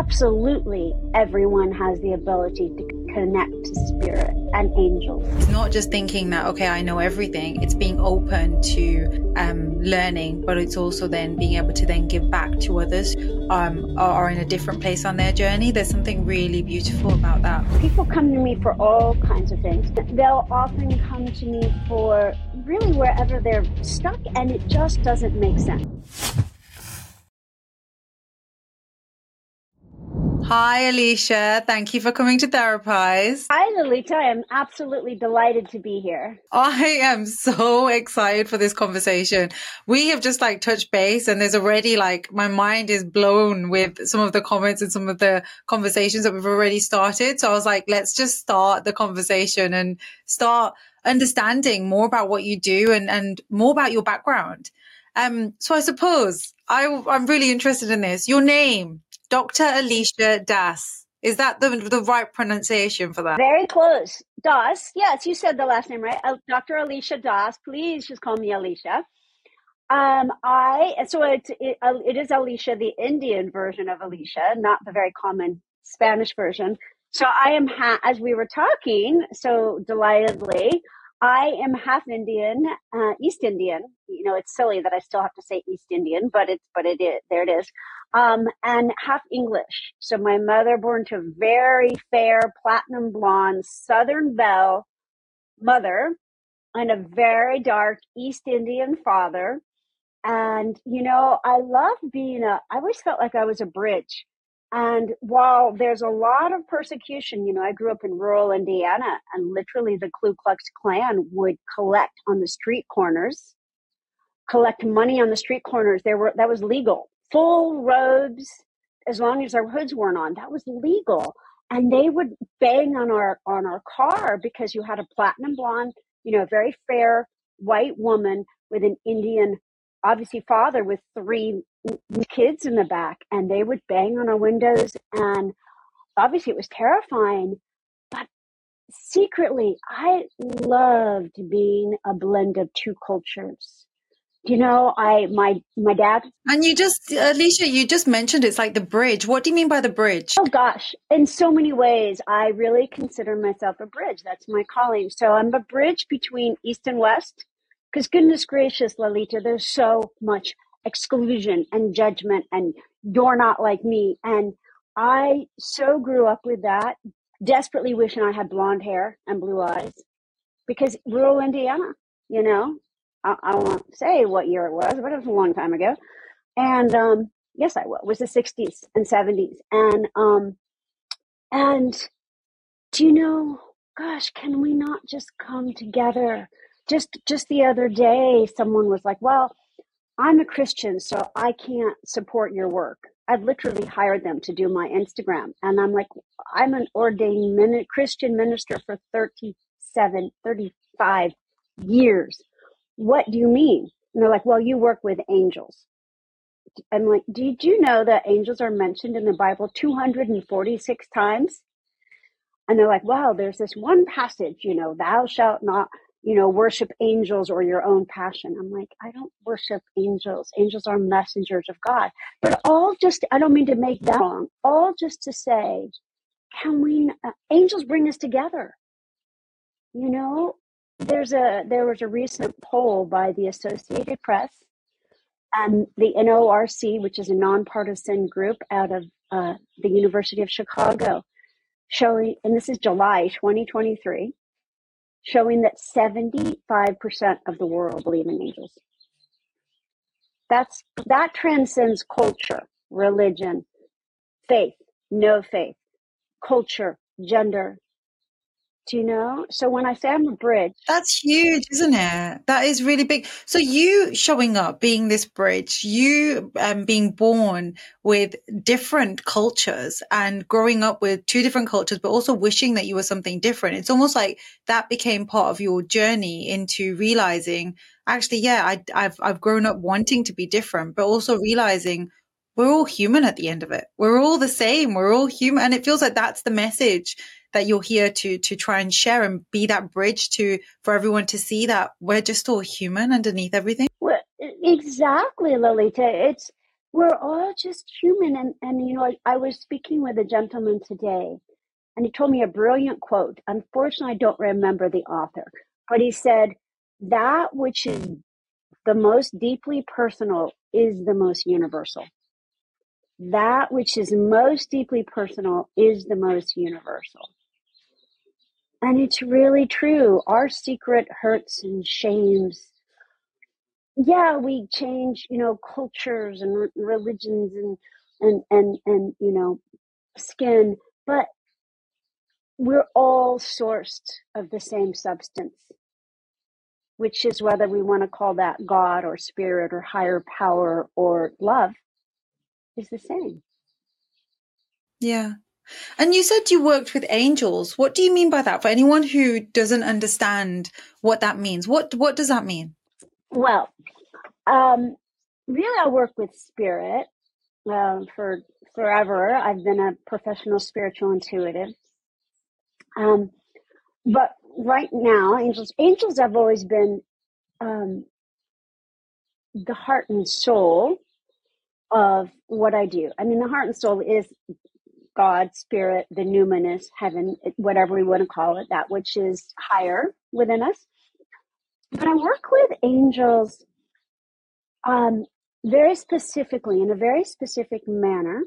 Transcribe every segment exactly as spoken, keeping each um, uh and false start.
absolutely everyone has the ability to connect to spirit and angels. It's not just thinking that, okay, I know everything. It's being open to um, learning, but it's also then being able to then give back to others um, or are in a different place on their journey. There's something really beautiful about that. People come to me for all kinds of things. They'll often come to me for really wherever they're stuck and it just doesn't make sense. Hi, Alicia. Thank you for coming to Therapize. Hi, Lolita. I am absolutely delighted to be here. I am so excited for this conversation. We have just like touched base and there's already like, my mind is blown with some of the comments and some of the conversations that we've already started. So I was like, let's just start the conversation and start understanding more about what you do and, and more about your background. Um, so I suppose I, I'm really interested in this. Your name. Doctor Alicia Das. Is that the the right pronunciation for that? Very close. Das. Yes, you said the last name right. Uh, Doctor Alicia Das. Please just call me Alicia. Um, I so it, it it is Alicia, the Indian version of Alicia, not the very common Spanish version. So I am ha- as we were talking so delightedly. I am half Indian, uh, East Indian. You know, it's silly that I still have to say East Indian, but it's but it is there. It is. Um, and half English. So my mother, born to a very fair, platinum blonde, Southern belle mother, and a very dark East Indian father. And, you know, I love being a, I always felt like I was a bridge. And while there's a lot of persecution, you know, I grew up in rural Indiana and literally the Ku Klux Klan would collect on the street corners, collect money on the street corners. There were, that was legal. Full robes, as long as our hoods weren't on, that was legal. And they would bang on our on our car because you had a platinum blonde, you know, very fair white woman with an Indian, obviously father with three kids in the back, and they would bang on our windows. And obviously, it was terrifying. But secretly, I loved being a blend of two cultures. You know, I, my, my dad. And you just, Alicia, you just mentioned it's like the bridge. What do you mean by the bridge? Oh gosh, in so many ways, I really consider myself a bridge. That's my calling. So I'm a bridge between East and West, because goodness gracious, Lolita, there's so much exclusion and judgment and you're not like me. And I so grew up with that, desperately wishing I had blonde hair and blue eyes because rural Indiana, you know, I, I won't say what year it was, but it was a long time ago. And, um, yes, I will. It was the sixties and seventies. And, um, and do you know, gosh, can we not just come together? Just, just the other day, someone was like, well, I'm a Christian, so I can't support your work. I've literally hired them to do my Instagram. And I'm like, I'm an ordained min- Christian minister for thirty-seven, thirty-five years. What do you mean? And they're like, well, you work with angels. I'm like, did you know that angels are mentioned in the Bible two hundred forty-six times? And they're like, wow, there's this one passage, you know, thou shalt not, you know, worship angels or your own passion. I'm like, I don't worship angels. Angels are messengers of God. But all just, I don't mean to make that wrong, all just to say, can we, uh, angels bring us together. You know, there's a, there was a recent poll by the Associated Press and the N O R C, which is a nonpartisan group out of uh, the University of Chicago, showing, and this is July twenty twenty-three, showing that seventy-five percent of the world believe in angels. That's, that transcends culture, religion, faith, no faith, culture, gender. Do you know? So when I say I'm a bridge. That's huge, isn't it? That is really big. So you showing up, being this bridge, you um, being born with different cultures and growing up with two different cultures, but also wishing that you were something different. It's almost like that became part of your journey into realizing, actually, yeah, I, I've, I've grown up wanting to be different, but also realizing we're all human at the end of it. We're all the same. We're all human. And it feels like that's the message that you're here to to try and share and be that bridge to for everyone to see that we're just all human underneath everything. Well, exactly, Lolita. It's we're all just human. And, and you know, I, I was speaking with a gentleman today, and he told me a brilliant quote. Unfortunately, I don't remember the author, but he said, that which is the most deeply personal is the most universal. That which is most deeply personal is the most universal. And it's really true. Our secret hurts and shames, yeah, we change, you know, cultures and re- religions and, and, and, and, you know, skin, but we're all sourced of the same substance, which is whether we want to call that God or spirit or higher power or love, is the same. Yeah. And you said you worked with angels. What do you mean by that? For anyone who doesn't understand what that means, what what does that mean? Well, um, really, I work with spirit uh, for forever. I've been a professional spiritual intuitive. Um, but right now, angels, angels have always been um, the heart and soul of what I do. I mean, the heart and soul is God, spirit, the numinous, heaven, whatever we want to call it, that which is higher within us. But I work with angels um, very specifically, in a very specific manner.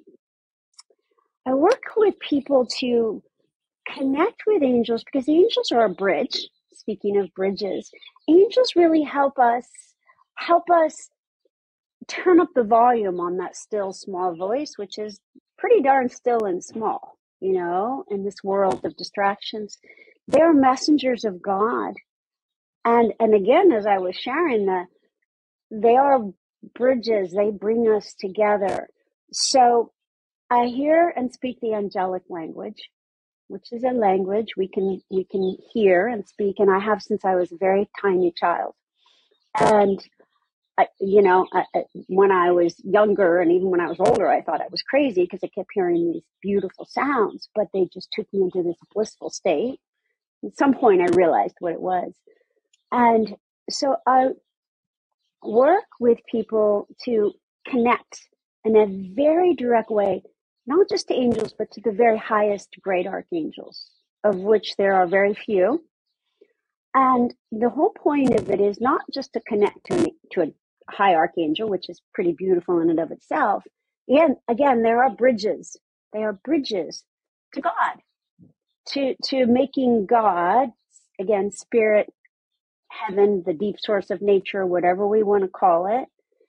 I work with people to connect with angels because angels are a bridge. Speaking of bridges, angels really help us, help us turn up the volume on that still small voice, which is pretty darn still and small, you know, in this world of distractions. They're messengers of God. And and again, as I was sharing, that they are bridges, they bring us together. So I hear and speak the angelic language, which is a language we can we can hear and speak, and I have since I was a very tiny child. And I, you know, I, I, when I was younger and even when I was older, I thought I was crazy because I kept hearing these beautiful sounds, but they just took me into this blissful state. At some point, I realized what it was. And so I work with people to connect in a very direct way, not just to angels, but to the very highest great archangels, of which there are very few. And the whole point of it is not just to connect to, an, to a high archangel, which is pretty beautiful in and of itself. Again, again, there are bridges. They are bridges to God, to to making God, again, spirit, heaven, the deep source of nature, whatever we want to call it,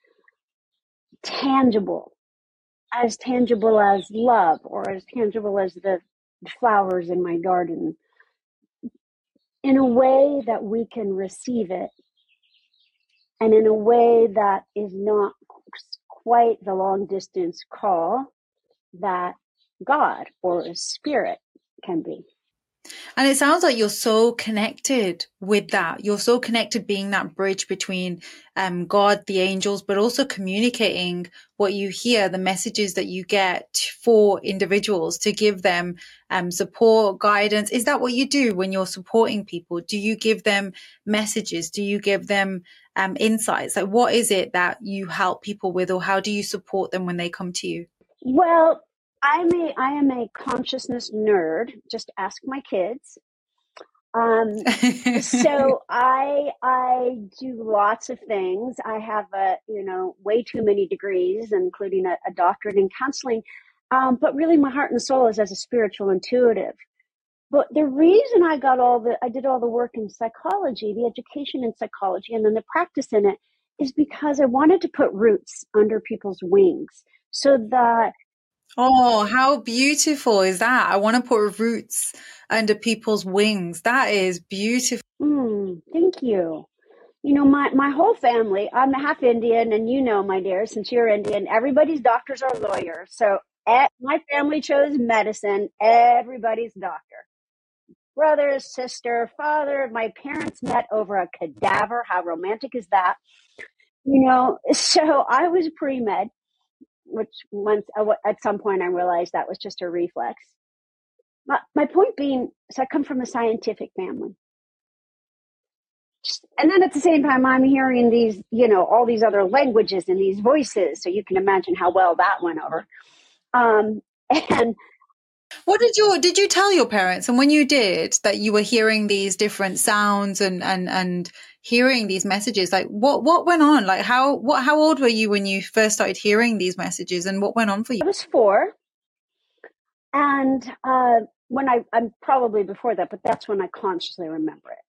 tangible, as tangible as love, or as tangible as the flowers in my garden, in a way that we can receive it, and in a way that is not quite the long distance call that God or a spirit can be. And it sounds like you're so connected with that. You're so connected being that bridge between um, God, the angels, but also communicating what you hear, the messages that you get for individuals to give them um, support, guidance. Is that what you do when you're supporting people? Do you give them messages? Do you give them um, insights? Like, what is it that you help people with, or how do you support them when they come to you? Well, I'm a I am a consciousness nerd. Just ask my kids. Um, so I I do lots of things. I have a you know way too many degrees, including a, a doctorate in counseling. Um, but really, my heart and soul is as a spiritual intuitive. But the reason I got all the I did all the work in psychology, the education in psychology, and then the practice in it, is because I wanted to put roots under people's wings, so that Oh, how beautiful is that? I want to put roots under people's wings. That is beautiful. mm, thank you. You know, my, my whole family, I'm half Indian, and you know, my dear, since you're Indian, everybody's doctors are lawyers. So eh, my family chose medicine. Everybody's doctor. Brother, sister, father. My parents met over a cadaver. How romantic is that? You know, so I was pre-med, which once at some point I realized that was just a reflex. My, my point being, so I come from a scientific family. And then at the same time, I'm hearing these, you know, all these other languages and these voices. So you can imagine how well that went over. Um, and what did you did you tell your parents? And when you did, that you were hearing these different sounds and and and hearing these messages, like what what went on? Like how what how old were you when you first started hearing these messages, and what went on for you? I was four, and uh, when I I'm probably before that, but that's when I consciously remember it.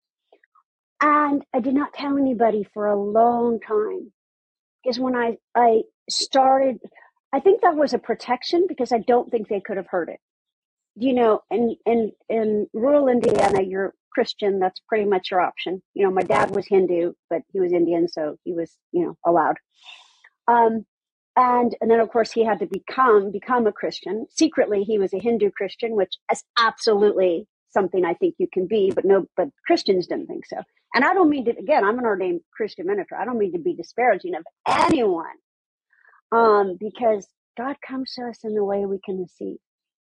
And I did not tell anybody for a long time, because when I I started, I think that was a protection, because I don't think they could have heard it. You know, in in in rural Indiana, you're Christian. That's pretty much your option. You know, my dad was Hindu, but he was Indian, so he was, you know, allowed. Um, and and then of course he had to become become a Christian. Secretly, he was a Hindu Christian, which is absolutely something I think you can be, but no, but Christians didn't think so. And I don't mean to. Again, I'm an ordained Christian minister. I don't mean to be disparaging of anyone, um, because God comes to us in the way we can receive.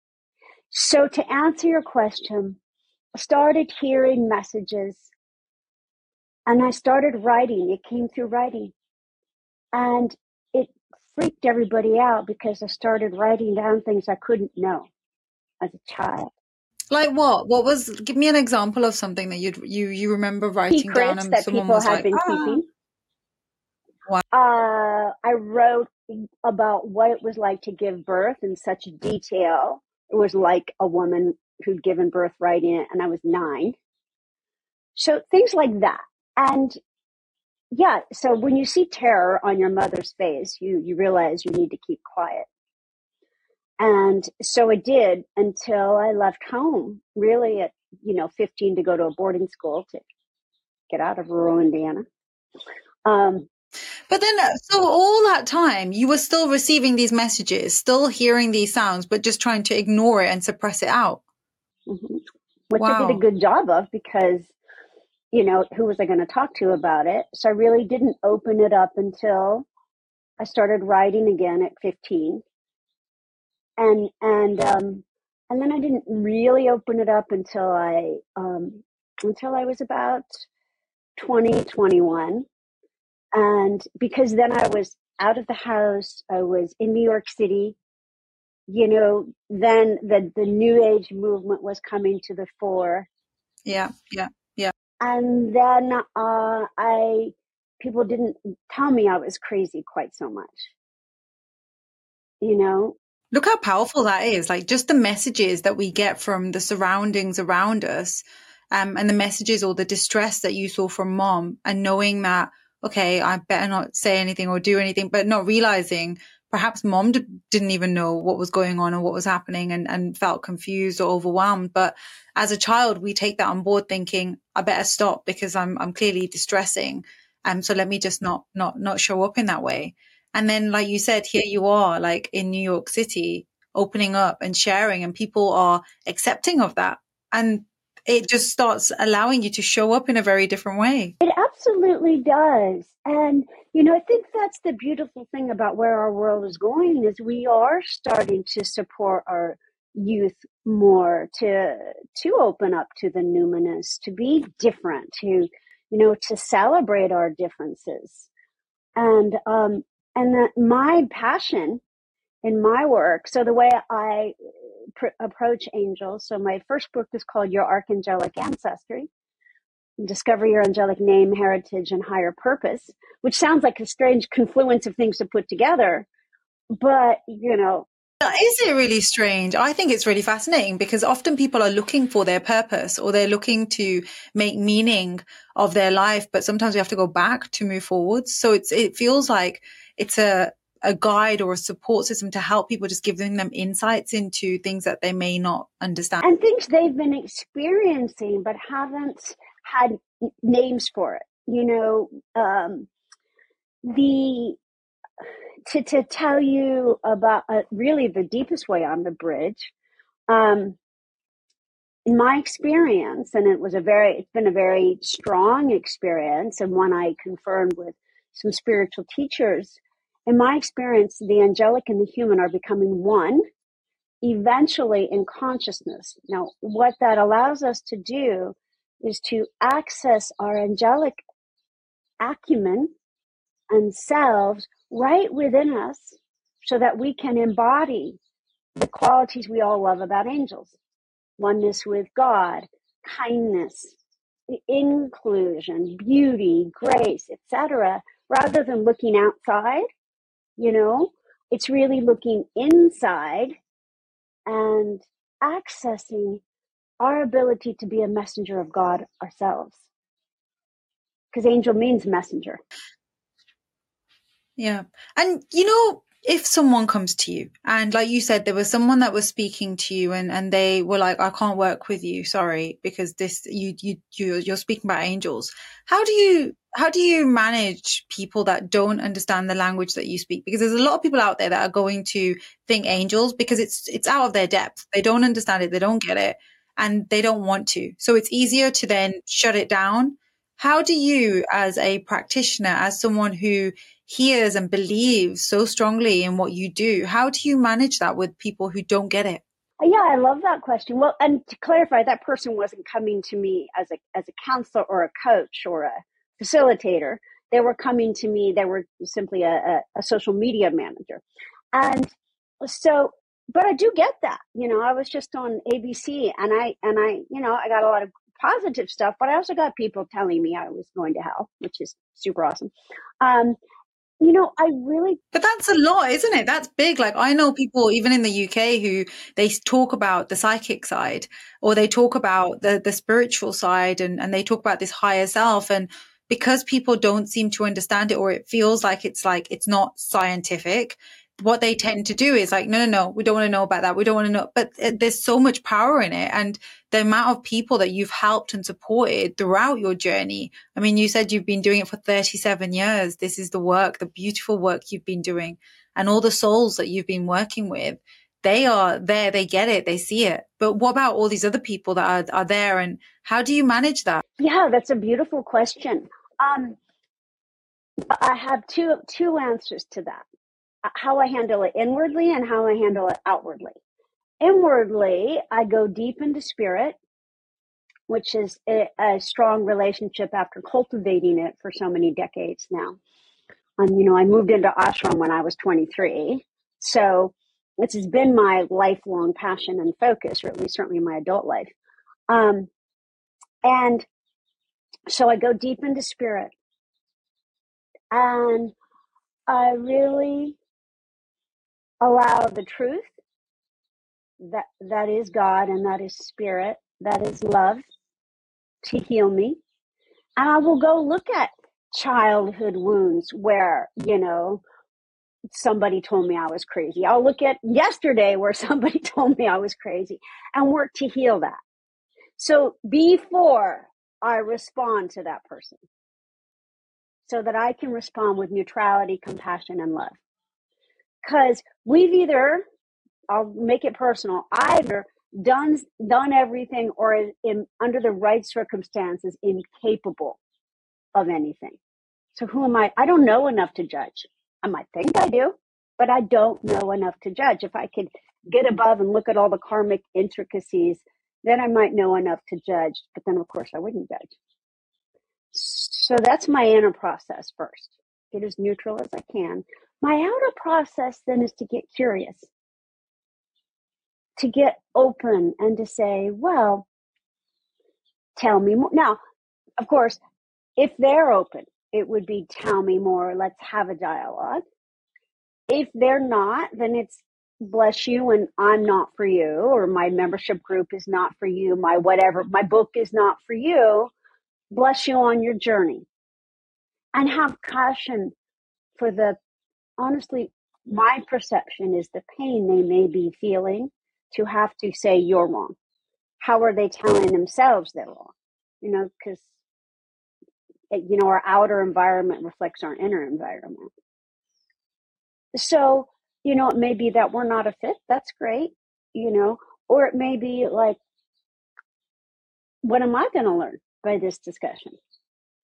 So to answer your question, I started hearing messages and I started writing. It came through writing. And it freaked everybody out because I started writing down things I couldn't know as a child. Like what? What was? Give me an example of something that you you you remember writing down, Secrets and that someone people was had like, been ah. keeping. Wow. Uh, I wrote about what it was like to give birth in such detail. It was like a woman who'd given birth writing it, and I was nine. So things like that. And yeah, so when you see terror on your mother's face, you, you realize you need to keep quiet. And so I did until I left home, really at, you know, fifteen, to go to a boarding school to get out of rural Indiana. Um, But then, so all that time, you were still receiving these messages, still hearing these sounds, but just trying to ignore it and suppress it out. mm-hmm. Which Wow. I did a good job of, because, you know, who was I going to talk to about it? So I really didn't open it up until I started writing again at fifteen. And, and, um, and then I didn't really open it up until I, um, until I was about twenty, twenty-one. And because then I was out of the house, I was in New York City, you know, then the, the New Age movement was coming to the fore. Yeah, yeah, yeah. And then uh, I, people didn't tell me I was crazy quite so much, you know. Look how powerful that is. Like just the messages that we get from the surroundings around us, um, and the messages or the distress that you saw from mom, and knowing that, okay, I better not say anything or do anything, but not realizing perhaps mom d- didn't even know what was going on and what was happening, and, and felt confused or overwhelmed. But as a child, we take that on board thinking, I better stop because I'm, I'm clearly distressing. Um, so let me just not, not, not show up in that way. And then, like you said, here you are, like in New York City, opening up and sharing, and people are accepting of that. And it just starts allowing you to show up in a very different way. It absolutely does. And, you know, I think that's the beautiful thing about where our world is going, is we are starting to support our youth more to, to open up to the numinous, to be different, to, you know, to celebrate our differences. And, um, and that my passion in my work, so the way I pr- approach angels, so my first book is called Your Archangelic Ancestry, Discover Your Angelic Name, Heritage, and Higher Purpose, which sounds like a strange confluence of things to put together. But, you know, is it really strange? I think it's really fascinating, because often people are looking for their purpose, or they're looking to make meaning of their life, but sometimes we have to go back to move forward. So it's, it feels like it's a, a guide or a support system to help people, just giving them insights into things that they may not understand. And things they've been experiencing, but haven't had names for it. You know, um, the, to, to tell you about uh, really the deepest way on the bridge, um, in my experience, and it was a very, it's been a very strong experience, and one I confirmed with some spiritual teachers. In my experience, the angelic and the human are becoming one, eventually in consciousness. Now, what that allows us to do is to access our angelic acumen and selves right within us so that we can embody the qualities we all love about angels: oneness with God, kindness, inclusion, beauty, grace, et cetera. Rather than looking outside, you know, it's really looking inside and accessing our ability to be a messenger of God ourselves. Because angel means messenger. Yeah. And you know, if someone comes to you and like you said, there was someone that was speaking to you and, and they were like, I can't work with you, sorry, because this, you, you, you, you're speaking about angels. How do you, how do you manage people that don't understand the language that you speak? Because there's a lot of people out there that are going to think angels because it's, it's out of their depth. They don't understand it. They don't get it and they don't want to. So it's easier to then shut it down. How do you, as a practitioner, as someone who hears and believes so strongly in what you do, how do you manage that with people who don't get it? Yeah, I love that question. Well, and to clarify, that person wasn't coming to me as a as a counselor or a coach or a facilitator. They were coming to me. They were simply a, a, a social media manager, and so. But I do get that. You know, I was just on A B C, and I and I, you know, I got a lot of positive stuff, but I also got people telling me I was going to hell, which is super awesome. Um, you know, I really. But that's a lot, isn't it? That's big. Like I know people even in the U K who they talk about the psychic side or they talk about the, the spiritual side and, and they talk about this higher self. And because people don't seem to understand it or it feels like it's like it's not scientific, what they tend to do is like, no, no, no, we don't want to know about that. We don't want to know. But there's so much power in it. And the amount of people that you've helped and supported throughout your journey. I mean, you said you've been doing it for thirty-seven years. This is the work, the beautiful work you've been doing, and all the souls that you've been working with. They are there. They get it. They see it. But what about all these other people that are, are there? And how do you manage that? Yeah, that's a beautiful question. Um, I have two two answers to that. How I handle it inwardly and how I handle it outwardly. Inwardly, I go deep into spirit, which is a, a strong relationship after cultivating it for so many decades now. Um, you know, I moved into ashram when I was twenty-three. So this has been my lifelong passion and focus, or at least certainly my adult life. Um, and so I go deep into spirit. And I really allow the truth that that is God and that is spirit, that is love to heal me. And I will go look at childhood wounds where, you know, somebody told me I was crazy. I'll look at yesterday where somebody told me I was crazy and work to heal that. So before I respond to that person, so that I can respond with neutrality, compassion, and love. Because we've either, I'll make it personal, either done done everything or is in, under the right circumstances, incapable of anything. So who am I? I don't know enough to judge. I might think I do, but I don't know enough to judge. If I could get above and look at all the karmic intricacies, then I might know enough to judge. But then, of course, I wouldn't judge. So that's my inner process first. Get as neutral as I can. My outer process then is to get curious, to get open and to say, well, tell me more. Now, of course, if they're open, it would be tell me more, let's have a dialogue. If they're not, then it's bless you and I'm not for you, or my membership group is not for you, my whatever, my book is not for you. Bless you on your journey. And have caution for the, honestly, my perception is the pain they may be feeling to have to say you're wrong. How are they telling themselves they're wrong? You know, because, you know, our outer environment reflects our inner environment. So, you know, it may be that we're not a fit. That's great, you know, or it may be like, what am I going to learn by this discussion?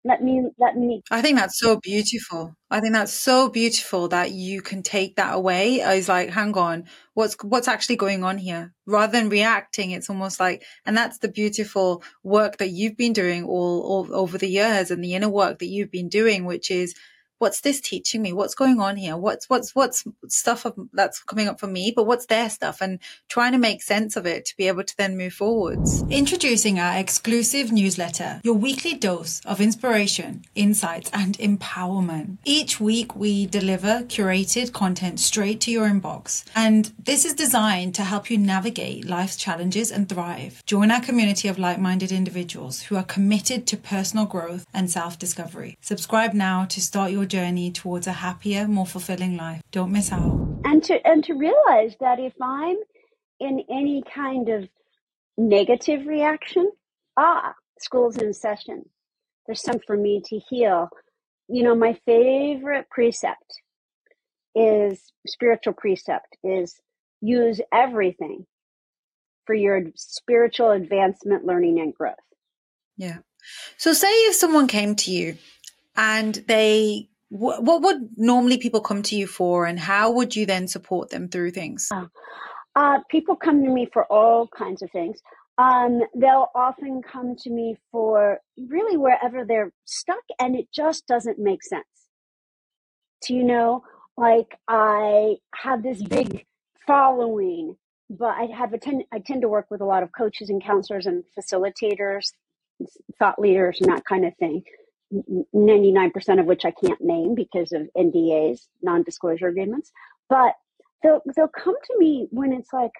Let me, let me. I think that's so beautiful. I think that's so beautiful that you can take that away as like, hang on, what's what's actually going on here? Rather than reacting, it's almost like, and that's the beautiful work that you've been doing all, all over the years, and the inner work that you've been doing, which is, what's this teaching me? What's going on here? What's what's what's stuff of, that's coming up for me, but what's their stuff? And trying to make sense of it to be able to then move forwards. Introducing our exclusive newsletter, your weekly dose of inspiration, insights, and empowerment. Each week we deliver curated content straight to your inbox, and this is designed to help you navigate life's challenges and thrive. Join our community of like-minded individuals who are committed to personal growth and self-discovery. Subscribe now to start your journey towards a happier, more fulfilling life. Don't miss out. And to, and to realize that if I'm in any kind of negative reaction, ah, school's in session. There's some for me to heal. You know, my favorite precept is, spiritual precept is, use everything for your spiritual advancement, learning, and growth. Yeah. So say if someone came to you and they, what, what would normally people come to you for, and how would you then support them through things? Uh, uh, people come to me for all kinds of things. Um, they'll often come to me for really wherever they're stuck and it just doesn't make sense. Do you know, like I have this big following, but I have a tend, I tend to work with a lot of coaches and counselors and facilitators, thought leaders, and that kind of thing. ninety-nine percent of which I can't name because of N D As, non-disclosure agreements. But they'll they'll come to me when it's like,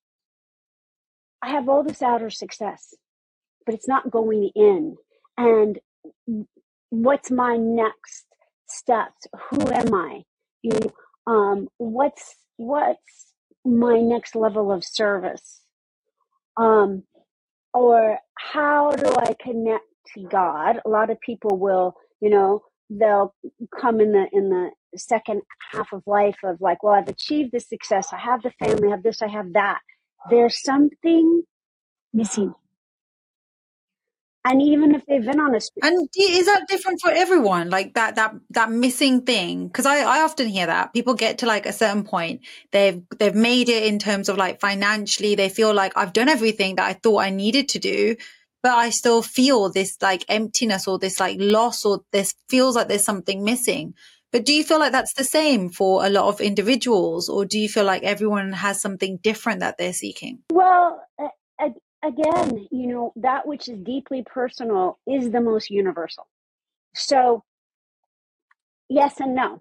I have all this outer success, but it's not going in. And what's my next steps? Who am I? You know, um, what's what's my next level of service? Um, or how do I connect to God? A lot of people will, you know, they'll come in the in the second half of life of like, well, I've achieved this success. I have the family, I have this, I have that. There's something missing. And even if they've been on a and is that different for everyone? Like that that that missing thing? Because I, I often hear that people get to like a certain point, they've they've made it in terms of like financially, they feel like I've done everything that I thought I needed to do, but I still feel this like emptiness or this like loss, or this feels like there's something missing. But do you feel like that's the same for a lot of individuals, or do you feel like everyone has something different that they're seeking? Well, uh, again, you know, that which is deeply personal is the most universal. So, yes and no.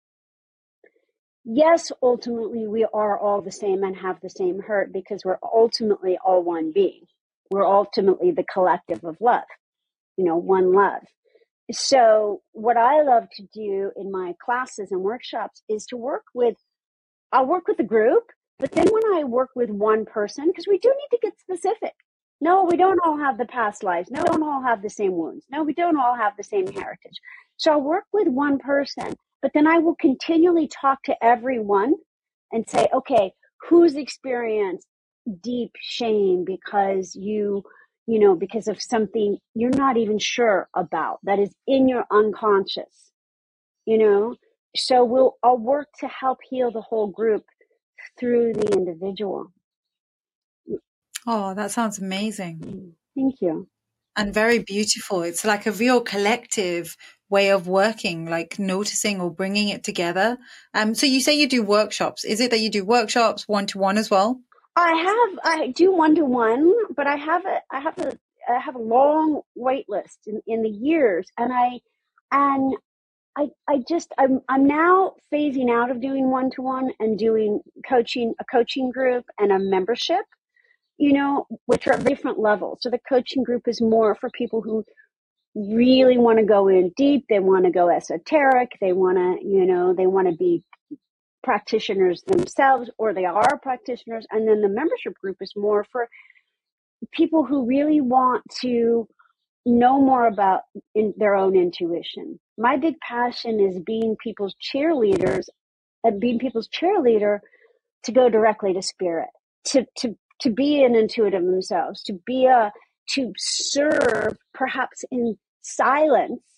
Yes, ultimately, we are all the same and have the same hurt because we're ultimately all one being. We're ultimately the collective of love, you know, one love. So what I love to do in my classes and workshops is to work with, I'll work with a group, but then when I work with one person, because we do need to get specific. No, we don't all have the past lives. No, we don't all have the same wounds. No, we don't all have the same heritage. So I'll work with one person, but then I will continually talk to everyone and say, okay, who's experienced deep shame because you, you know, because of something you're not even sure about that is in your unconscious, you know? So we'll, I'll work to help heal the whole group through the individual. Oh, that sounds amazing. Thank you. And very beautiful. It's like a real collective way of working, like noticing or bringing it together. Um, so you say you do workshops. Is it that you do workshops one-to-one as well? I have, I do one-to-one, but I have a, I have a, I have a long wait list in, in the years. And I, and I, I just, I'm, I'm now phasing out of doing one-to-one and doing coaching, a coaching group and a membership, you know, which are at different levels. So the coaching group is more for people who really want to go in deep. They want to go esoteric. They want to, you know, they want to be practitioners themselves, or they are practitioners. And then the membership group is more for people who really want to know more about in their own intuition. My big passion is being people's cheerleaders and being people's cheerleader to go directly to spirit, to, to, to be an intuitive themselves, to be a, to serve perhaps in silence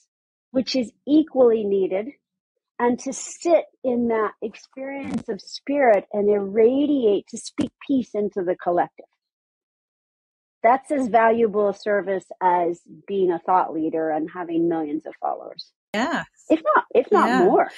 which is equally needed, and to sit in that experience of spirit and irradiate, to speak peace into the collective. That's as valuable a service as being a thought leader and having millions of followers. Yeah. If not, if not Yeah. more.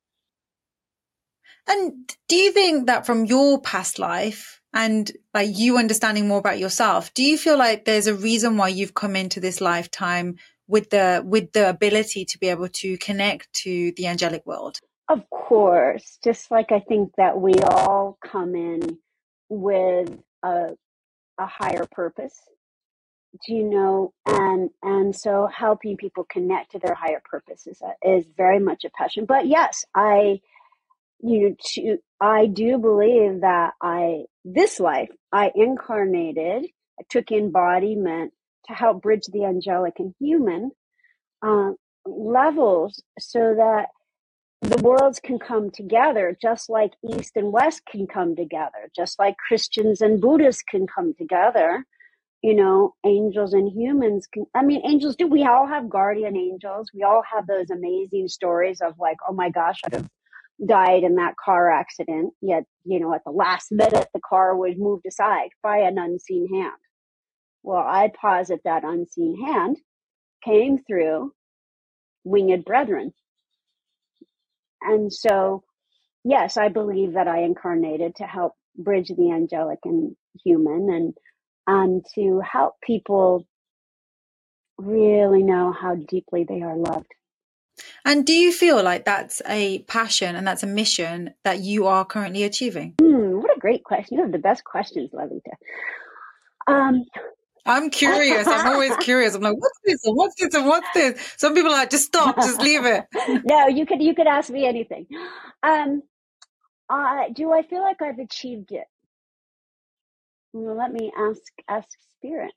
And do you think that from your past life and like you understanding more about yourself, do you feel like there's a reason why you've come into this lifetime with the with the ability to be able to connect to the angelic world? Of course, just like I think that we all come in with a, a higher purpose, do you know, and and so helping people connect to their higher purpose is, a, is very much a passion. But yes, I you know, to, I do believe that I this life I incarnated, I took embodiment to help bridge the angelic and human uh, levels so that the worlds can come together, just like East and West can come together, just like Christians and Buddhists can come together. You know, angels and humans can, I mean, angels do, we all have guardian angels. We all have those amazing stories of like, oh my gosh, I have died in that car accident. Yet, you know, at the last minute, the car was moved aside by an unseen hand. Well, I posit that unseen hand came through winged brethren. And so, yes, I believe that I incarnated to help bridge the angelic and human, and and to help people really know how deeply they are loved. And do you feel like that's a passion and that's a mission that you are currently achieving? Hmm, what a great question. You have the best questions, Lalita. Um, I'm curious. I'm always curious. I'm like, what's this? And what's this? And what's this? Some people are like, just stop, just leave it. No, you could you could ask me anything. Um, uh, do I feel like I've achieved it? Well, let me ask ask Spirit.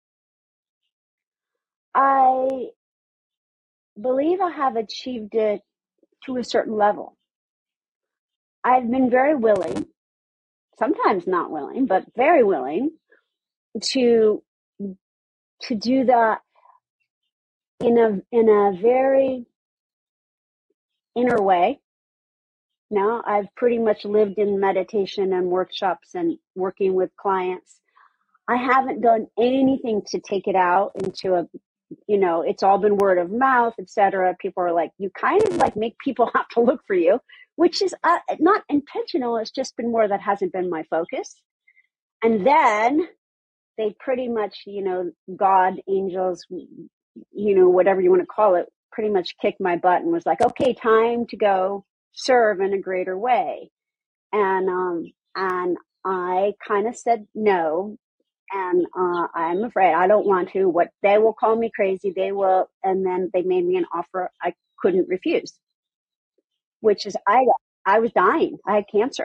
I believe I have achieved it to a certain level. I've been very willing, sometimes not willing, but very willing to to do that in a in a very inner way. Now, I've pretty much lived in meditation and workshops and working with clients. I haven't done anything to take it out into a, you know, it's all been word of mouth, et cetera. People are like, you kind of like make people have to look for you, which is uh, not intentional. It's just been more that hasn't been my focus. And then they pretty much, you know, God, angels, you know, whatever you want to call it, pretty much kicked my butt and was like, okay, time to go serve in a greater way. And, um, and I kind of said no. And, uh, I'm afraid I don't want to. What they will call me crazy. They will. And then they made me an offer I couldn't refuse, which is I, I was dying. I had cancer.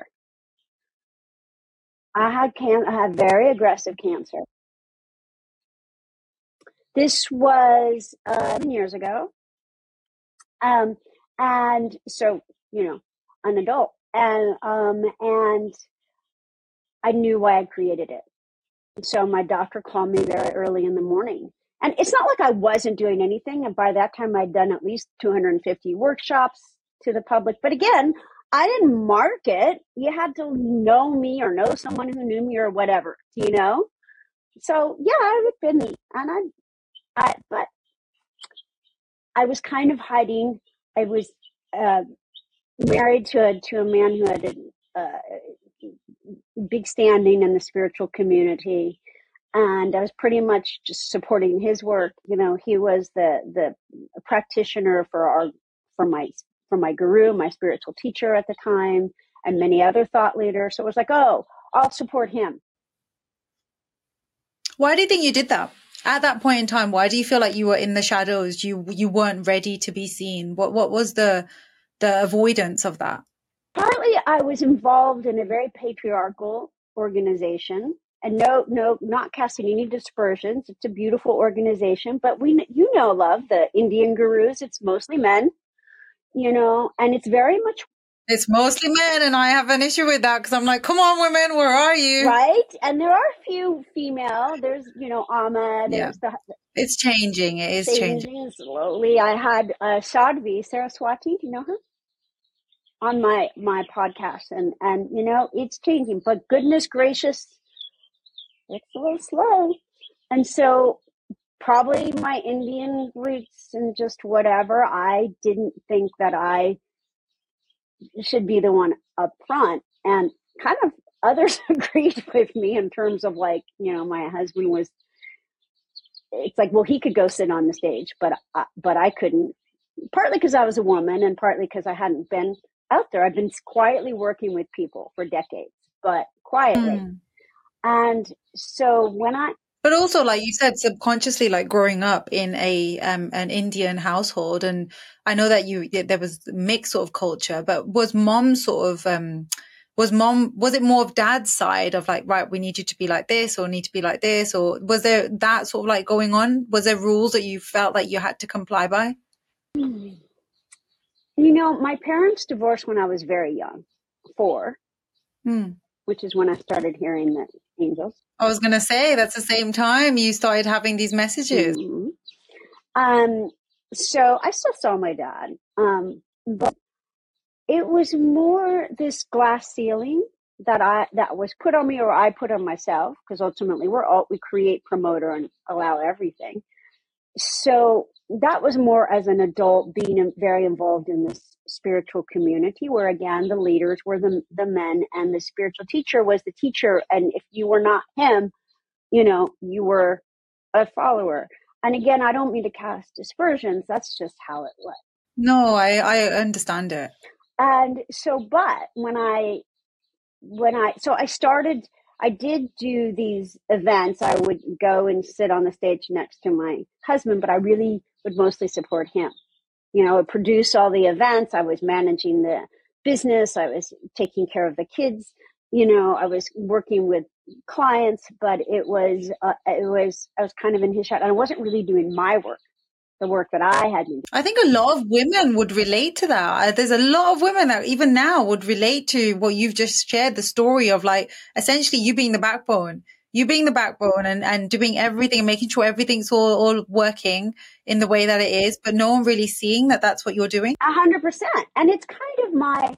I had can, I had very aggressive cancer. This was, uh, years ago. Um, and so, you know, an adult, and, um, and I knew why I created it. So my doctor called me very early in the morning, and it's not like I wasn't doing anything. And by that time I'd done at least two hundred fifty workshops to the public. But again, I didn't market. You had to know me or know someone who knew me or whatever, you know? So yeah, I've been, and I, I, but I was kind of hiding. I was, uh, married to a to a man who had a uh, big standing in the spiritual community, and I was pretty much just supporting his work. You know, he was the the practitioner for our for my for my guru, my spiritual teacher at the time, and many other thought leaders. So it was like, oh, I'll support him. Why do you think you did that? At that point in time, why do you feel like you were in the shadows? You you weren't ready to be seen. What what was the the avoidance of that? Partly, I was involved in a very patriarchal organization, and no, no, not casting any dispersions. It's a beautiful organization, but we, you know, love the Indian gurus. It's mostly men, you know, and it's very much It's mostly men, and I have an issue with that because I'm like, come on, women, where are you? Right? And there are a few female. There's, you know, Amma. Yeah, There's the it's changing. It is changing. changing slowly. I had uh, Sadhvi Saraswati. Do you know her? On my my podcast, and and you know, it's changing. But goodness gracious, it's a little slow. And so probably my Indian roots and just whatever, I didn't think that I should be the one up front. And kind of others agreed with me in terms of like, you know, my husband was, it's like, well, he could go sit on the stage, but, I, but I couldn't, partly because I was a woman and partly because I hadn't been out there. I've been quietly working with people for decades, but quietly. Mm. And so when I, But also, like you said, subconsciously, like growing up in a um an Indian household, and I know that you there was mixed sort of culture, but was mom sort of um was mom was it more of dad's side of like, right, we need you to be like this or need to be like this, or was there that sort of like going on? Was there rules that you felt like you had to comply by? you know, my parents divorced when I was very young, four, Hmm. which is when I started hearing the angels. I was gonna say that's the same time you started having these messages. Mm-hmm. Um, so I still saw my dad, um, but it was more this glass ceiling that I that was put on me or I put on myself, because ultimately we're all we create, promoter, and allow everything. So that was more as an adult being very involved in this spiritual community, where again the leaders were the the men and the spiritual teacher was the teacher, and if you were not him, you know, you were a follower. And again, I don't mean to cast aspersions. That's just how it was. No, I I understand it. And so, but when I, when I, so I started, I did do these events. I would go and sit on the stage next to my husband, but I really would mostly support him. You know, I would produce all the events. I was managing the business. I was taking care of the kids. You know, I was working with clients, but it was, uh, it was, I was kind of in his shot, and I wasn't really doing my work, the work that I had. I think a lot of women would relate to that. There's a lot of women that even now would relate to what you've just shared, the story of like essentially you being the backbone, you being the backbone and, and doing everything and making sure everything's all, all working in the way that it is, but no one really seeing that that's what you're doing. A hundred percent. And it's kind of my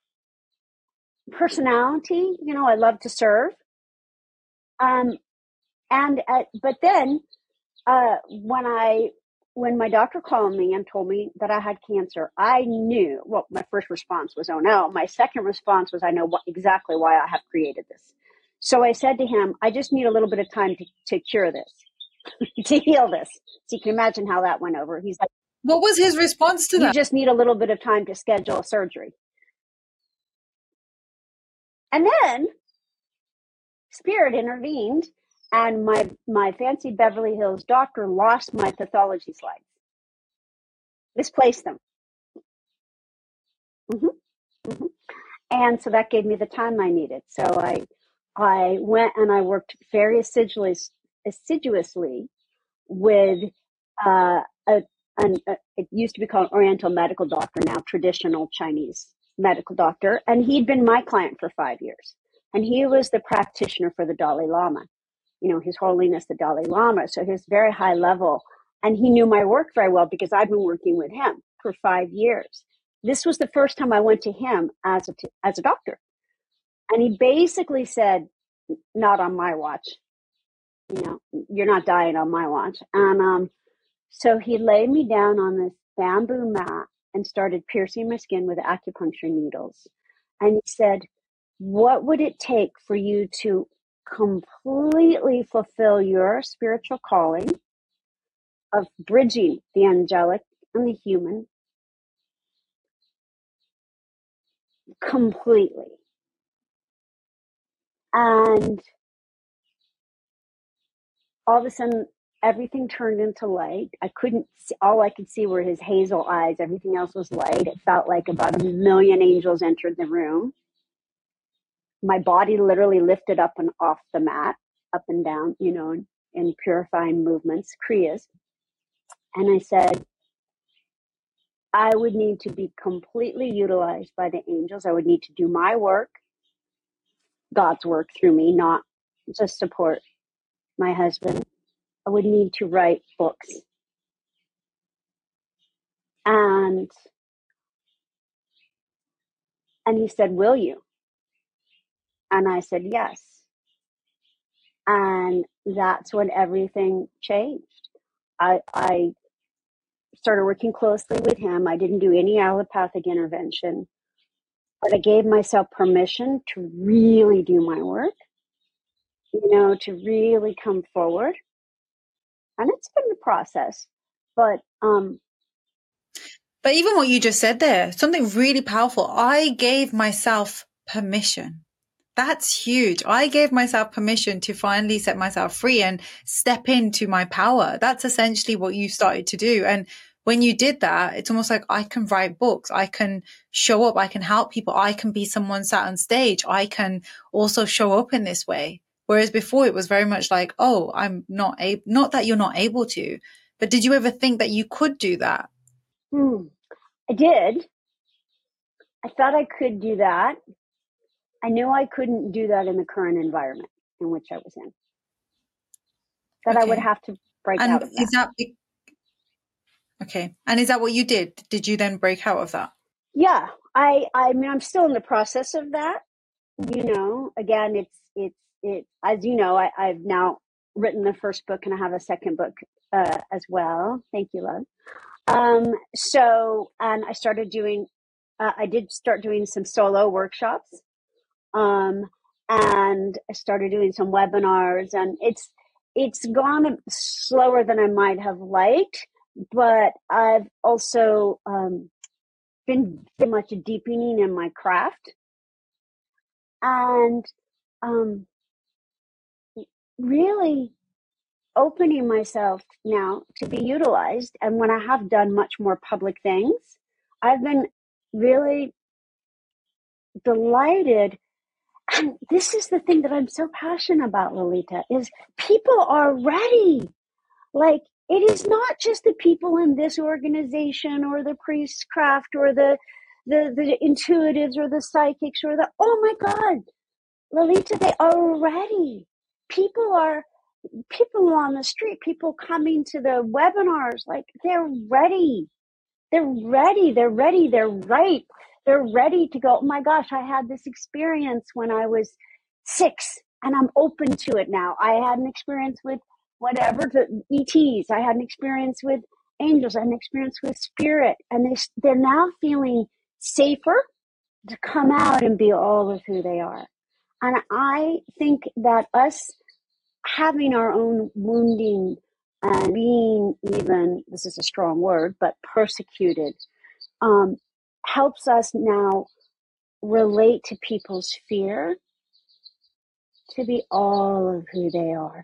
personality. You know, I love to serve. Um, and, uh, but then, uh, when I, when my doctor called me and told me that I had cancer, I knew, well, my first response was, oh no. My second response was, I know what, exactly why I have created this. So I said to him, I just need a little bit of time to, to cure this, to heal this. So you can imagine how that went over. He's like, what was his response to you that? just need a little bit of time to schedule a surgery. And then Spirit intervened, and my, my fancy Beverly Hills doctor lost my pathology slides, misplaced them. Mm-hmm. Mm-hmm. And so that gave me the time I needed. So I, I went and I worked very assiduously, assiduously with uh, a, an, a, it used to be called Oriental medical doctor, now traditional Chinese medical doctor. And he'd been my client for five years. And he was the practitioner for the Dalai Lama, you know, His Holiness the Dalai Lama. So he was very high level. And he knew my work very well because I've been working with him for five years. This was the first time I went to him as a, as a doctor. And he basically said, not on my watch. You know, you're not dying on my watch. And um, so he laid me down on this bamboo mat and started piercing my skin with acupuncture needles. And he said, what would it take for you to completely fulfill your spiritual calling of bridging the angelic and the human completely? And all of a sudden, everything turned into light. I couldn't see, all I could see were his hazel eyes. Everything else was light. It felt like about a million angels entered the room. My body literally lifted up and off the mat, up and down, you know, in, in purifying movements, kriyas. And I said, I would need to be completely utilized by the angels. I would need to do my work, God's work through me, not just support my husband. I would need to write books. And and he said, "Will you?" And I said, "Yes." And that's when everything changed. I I started working closely with him. I didn't do any allopathic intervention, but I gave myself permission to really do my work, you know, to really come forward. And it's been a process, but um But even what you just said there, something really powerful. I gave myself permission. That's huge. I gave myself permission to finally set myself free and step into my power. That's essentially what you started to do. And when you did that, it's almost like I can write books. I can show up. I can help people. I can be someone sat on stage. I can also show up in this way. Whereas before it was very much like, oh, I'm not able, not that you're not able to, but did you ever think that you could do that? hmm, I did. I thought I could do that. I knew I couldn't do that in the current environment in which I was in. That I would Okay. have to break And out of is that. that, okay. And is that what you did? Did you then break out of that? Yeah, I I mean I'm still in the process of that. You know, again, it's it's it as you know, I, I've now written the first book and I have a second book uh, as well. Thank you, love. Um, so and I started doing uh, I did start doing some solo workshops. Um, and I started doing some webinars, and it's it's gone slower than I might have liked, but I've also um, been very much deepening in my craft and um, really opening myself now to be utilized. And when I have done much more public things, I've been really delighted. And this is the thing that I'm so passionate about, Lolita, is people are ready. Like, it is not just the people in this organization or the priestcraft or the, the, the intuitives or the psychics or the, oh my God, Lolita, they are ready. People are, people on the street, people coming to the webinars, like they're ready. They're ready. They're ready. They're right. They're ready to go, oh my gosh, I had this experience when I was six and I'm open to it now. I had an experience with whatever, the E Ts. I had an experience with angels. I had an experience with spirit. And they, they're now feeling safer to come out and be all of who they are. And I think that us having our own wounding and being even, this is a strong word, but persecuted, um, helps us now relate to people's fear to be all of who they are,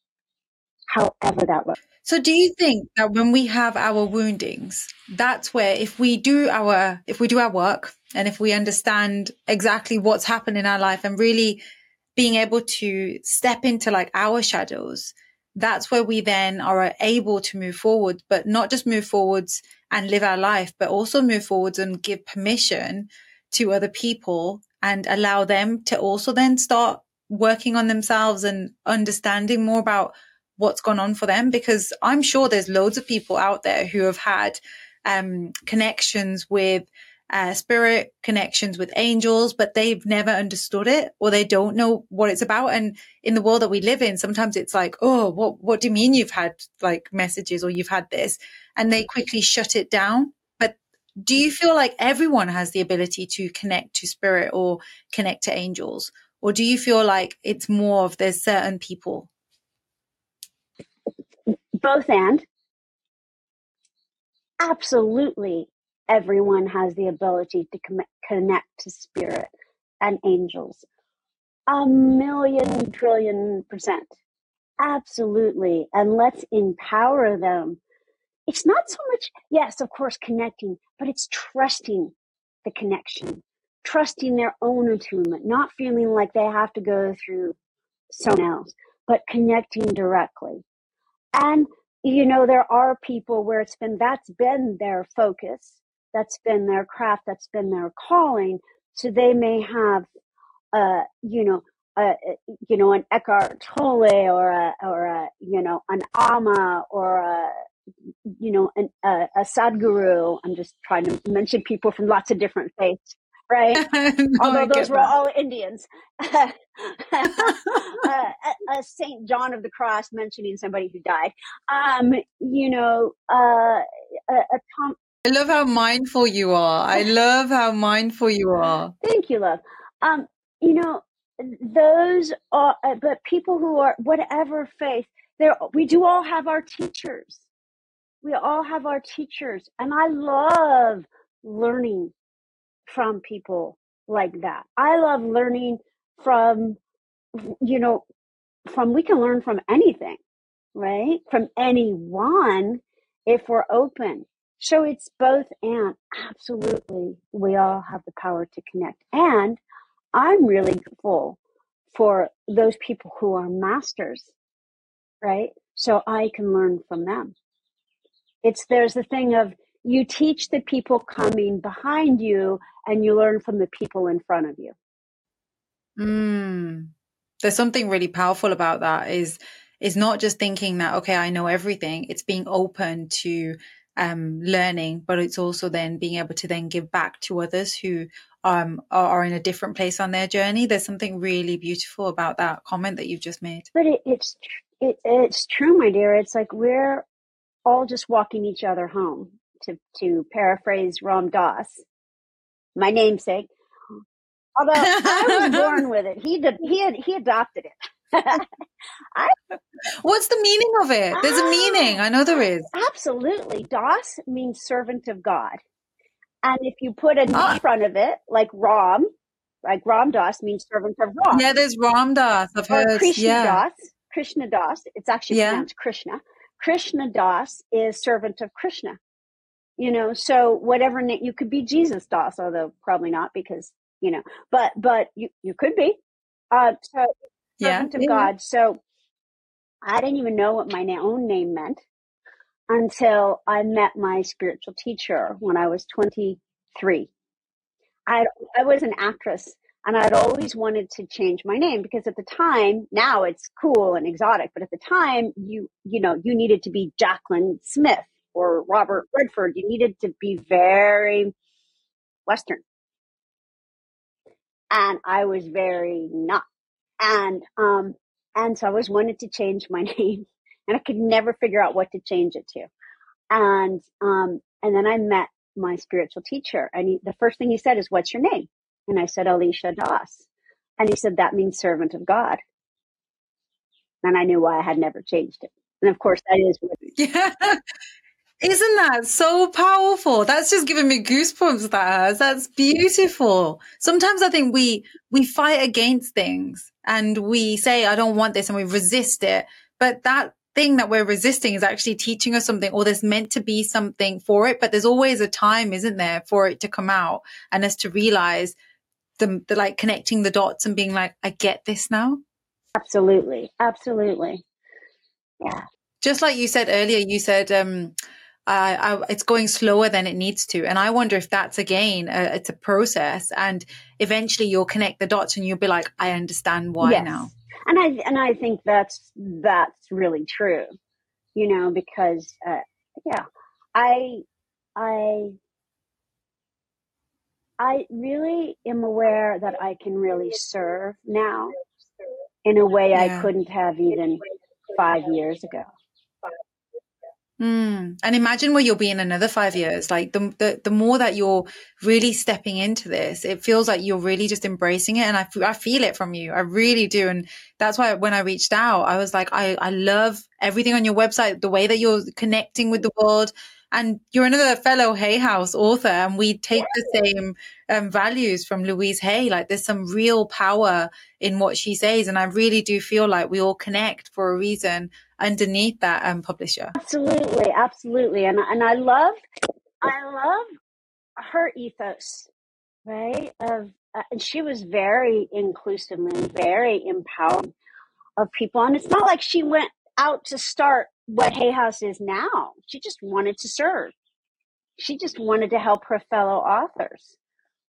however that looks. So do you think that when we have our woundings, that's where if we do our if we do our work and if we understand exactly what's happened in our life and really being able to step into like our shadows, that's where we then are able to move forward, but not just move forwards and live our life, but also move forwards and give permission to other people and allow them to also then start working on themselves and understanding more about what's gone on for them, because I'm sure there's loads of people out there who have had um, connections with uh, spirit, connections with angels, but they've never understood it or they don't know what it's about. And in the world that we live in, sometimes it's like, oh, what, what do you mean you've had like messages or you've had this? And they quickly shut it down. But do you feel like everyone has the ability to connect to spirit or connect to angels? Or do you feel like it's more of there's certain people? Both and absolutely everyone has the ability to com- connect to spirit and angels. A million trillion percent. Absolutely. And let's empower them. It's not so much, yes, of course, connecting, but it's trusting the connection, trusting their own attunement, not feeling like they have to go through someone else, but connecting directly. And, you know, there are people where it's been, that's been their focus. That's been their craft. That's been their calling. So they may have, uh, you know, uh, you know, an Eckhart Tolle or a, or a, you know, an Amma or a, you know, an, a, a Sadhguru. I'm just trying to mention people from lots of different faiths, right? No, I Although those get were that. all Indians. uh, a, a Saint John of the Cross mentioning somebody who died. Um, you know, uh, a, a Tom. I love how mindful you are. I love how mindful you are. Thank you, love. Um, you know, those are, uh, but people who are whatever faith, there we do all have our teachers. We all have our teachers, and I love learning from people like that. I love learning from, you know, from, we can learn from anything, right? From anyone if we're open. So it's both and. Absolutely, we all have the power to connect. And I'm really grateful for those people who are masters, right? So I can learn from them. It's, there's the thing of, you teach the people coming behind you and you learn from the people in front of you. Mm. There's something really powerful about that is, is not just thinking that, okay, I know everything. It's being open to um, learning, but it's also then being able to then give back to others who um, are, are in a different place on their journey. There's something really beautiful about that comment that you've just made. But it, it's, it, it's true, my dear. It's like we're all just walking each other home, to, to paraphrase Ram Dass, my namesake. Although I was born with it. He did, he had, he adopted it. I, What's the meaning of it? There's a meaning. I know there is. Absolutely. Das means servant of God. And if you put a Ah. in front of it, like Ram, like Ram Das means servant of Ram. Yeah, there's Ram Dass. I've Or heard. Krishna Yeah. Das. Krishna Das. It's actually Yeah. pronounced Krishna. Krishna Das is servant of Krishna. You know, so whatever name, you could be Jesus Das, although probably not, because, you know, but, but you, you could be. Uh, so Yeah. servant of Yeah. God. So I didn't even know what my na- own name meant until I met my spiritual teacher when I was twenty-three. I I was an actress, and I'd always wanted to change my name because at the time, now it's cool and exotic, but at the time, you you know, you needed to be Jacqueline Smith or Robert Redford. You needed to be very Western, and I was very not. And um and so I always wanted to change my name, and I could never figure out what to change it to. And, um, and then I met my spiritual teacher, and he, the first thing he said is, "What's your name?" And I said, "Alicia Das." And he said, "That means servant of God." And I knew why I had never changed it. And of course that is what. Yeah. Isn't that so powerful? That's just giving me goosebumps, that has. That's beautiful. Sometimes I think we, we fight against things and we say, I don't want this, and we resist it. But that thing that we're resisting is actually teaching us something, or there's meant to be something for it. But there's always a time, isn't there, for it to come out and us to realize the, the like connecting the dots and being like, I get this now. Absolutely. Absolutely. Yeah. Just like you said earlier, you said, um, I, I, it's going slower than it needs to. And I wonder if that's, again, uh, it's a process, and eventually you'll connect the dots and you'll be like, I understand why Yes. now. And I, and I think that's, that's really true, you know, because, uh, yeah, I, I, I really am aware that I can really serve now in a way Yeah. I couldn't have even five years ago. Mm. And imagine where you'll be in another five years. Like the, the the more that you're really stepping into this, it feels like you're really just embracing it. And I, I feel it from you. I really do. And that's why when I reached out, I was like, I, I love everything on your website, the way that you're connecting with the world. And you're another fellow Hay House author, and we take the same um, values from Louise Hay. Like there's some real power in what she says. And I really do feel like we all connect for a reason underneath that um, publisher. Absolutely, absolutely. And, and I love, I love her ethos, right? Of, uh, and she was very inclusive and very empowering of people. And it's not like she went out to start what Hay House is now. She just wanted to serve. She just wanted to help her fellow authors.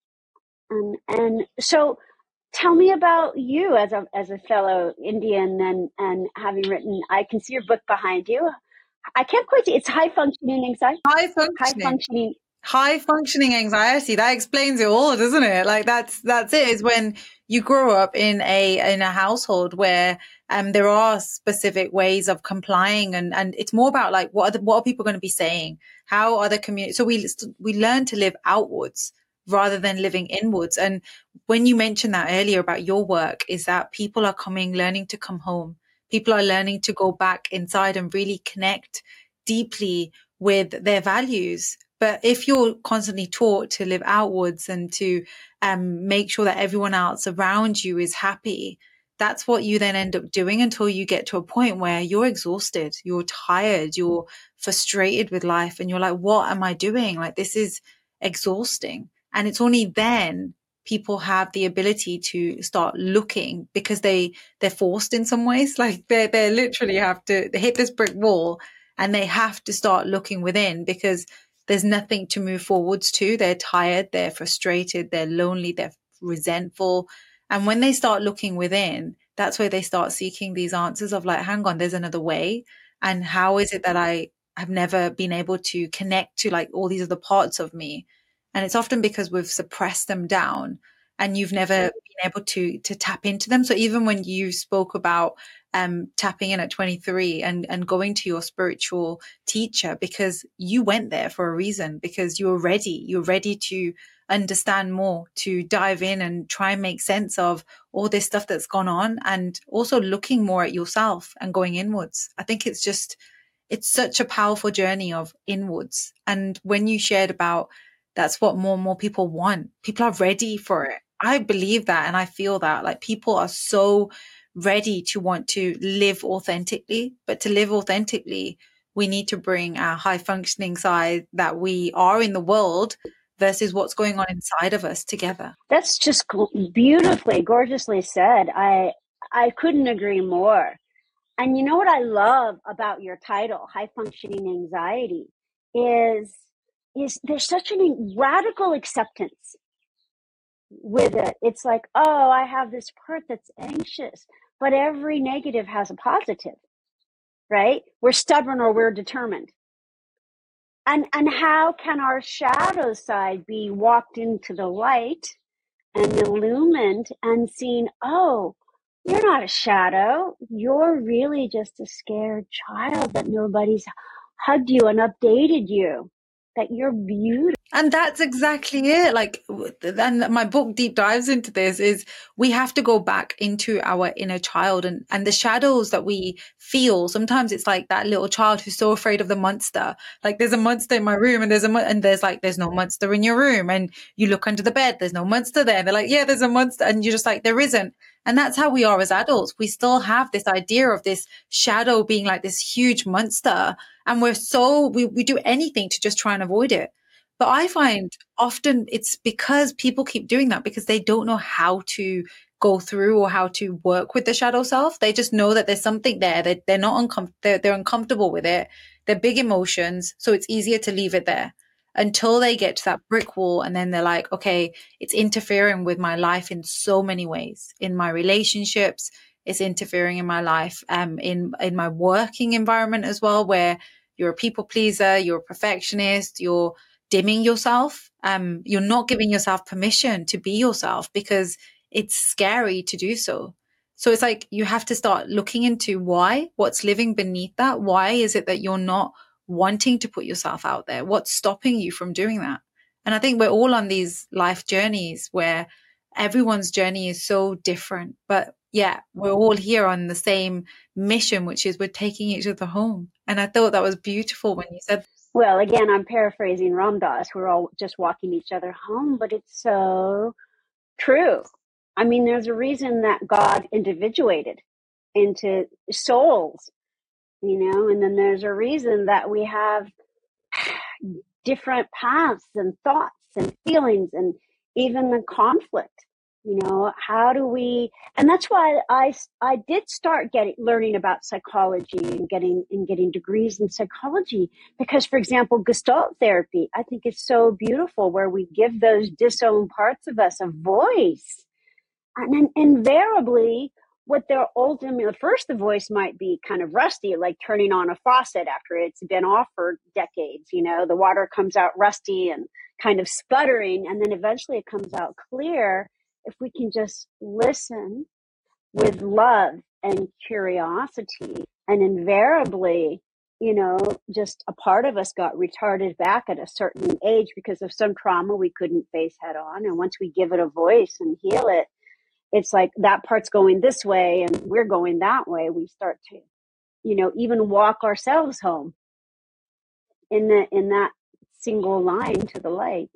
And, and so tell me about you as a, as a fellow Indian and, and having written, I can see your book behind you. I can't quite see, it's high functioning anxiety. High High functioning. functioning. High functioning anxiety. That explains it all, doesn't it? Like that's that's it. Is when you grow up in a in a household where um there are specific ways of complying, and and it's more about like what are the, what are people going to be saying? How are the community? So we we learn to live outwards rather than living inwards. And when you mentioned that earlier about your work, is that people are coming, learning to come home. People are learning to go back inside and really connect deeply with their values. But if you're constantly taught to live outwards and to um, make sure that everyone else around you is happy, that's what you then end up doing until you get to a point where you're exhausted, you're tired, you're frustrated with life, and you're like, what am I doing? Like, this is exhausting. And it's only then people have the ability to start looking, because they, they're forced in some ways. Like they, they literally have to they hit this brick wall and they have to start looking within, because there's nothing to move forwards to. They're tired, they're frustrated, they're lonely, they're resentful. And when they start looking within, that's where they start seeking these answers of like, hang on, there's another way. And how is it that I have never been able to connect to like all these other parts of me? And it's often because we've suppressed them down and you've never been able to to tap into them. So even when you spoke about um, tapping in at twenty-three and, and going to your spiritual teacher, because you went there for a reason, because you were ready, you're ready to understand more, to dive in and try and make sense of all this stuff that's gone on, and also looking more at yourself and going inwards. I think it's just, it's such a powerful journey of inwards. And when you shared about that's what more and more people want, people are ready for it. I believe that. And I feel that like people are so ready to want to live authentically, but to live authentically, we need to bring our high functioning side that we are in the world versus what's going on inside of us together. That's just beautifully, gorgeously said. I, I couldn't agree more. And you know what I love about your title, High Functioning Anxiety, is, is there's such a radical acceptance with it. It's like, oh, I have this part that's anxious, but every negative has a positive, right? We're stubborn or we're determined. And, and how can our shadow side be walked into the light and illumined and seen, oh, you're not a shadow. You're really just a scared child that nobody's hugged you and updated you, that you're beautiful. And that's exactly it. Like, and my book deep dives into this is we have to go back into our inner child, and, and the shadows that we feel. Sometimes it's like that little child who's so afraid of the monster. Like there's a monster in my room and there's a, and there's like, there's no monster in your room, and you look under the bed, there's no monster there. And they're like, yeah, there's a monster. And you're just like, there isn't. And that's how we are as adults. We still have this idea of this shadow being like this huge monster. And we're so, we, we do anything to just try and avoid it. But I find often it's because people keep doing that because they don't know how to go through or how to work with the shadow self. They just know that there's something there that they're not uncom- they're, they're uncomfortable with it. They're big emotions. So it's easier to leave it there until they get to that brick wall. And then they're like, okay, it's interfering with my life in so many ways, in my relationships. It's interfering in my life, um, in, in my working environment as well, where you're a people pleaser, you're a perfectionist, you're dimming yourself. Um, you're not giving yourself permission to be yourself because it's scary to do so. So it's like you have to start looking into why, what's living beneath that. Why is it that you're not wanting to put yourself out there? What's stopping you from doing that? And I think we're all on these life journeys where everyone's journey is so different. But yeah, we're all here on the same mission, which is we're taking each other home. And I thought that was beautiful when you said. Well, again, I'm paraphrasing Ram Dass. We're all just walking each other home, but it's so true. I mean, there's a reason that God individuated into souls, you know, and then there's a reason that we have different paths and thoughts and feelings and even the conflict, You know, how do we, and that's why I, I did start getting, learning about psychology and getting, and getting degrees in psychology because, for example, Gestalt therapy, I think is so beautiful where we give those disowned parts of us a voice. And then invariably, what they're ultimately, first, the voice might be kind of rusty, like turning on a faucet after it's been off for decades. You know, the water comes out rusty and kind of sputtering, and then eventually it comes out clear if we can just listen with love and curiosity. And invariably, you know, just a part of us got retarded back at a certain age because of some trauma we couldn't face head on. And once we give it a voice and heal it, it's like that part's going this way and we're going that way. We start to, you know, even walk ourselves home in the, in that single line to the light.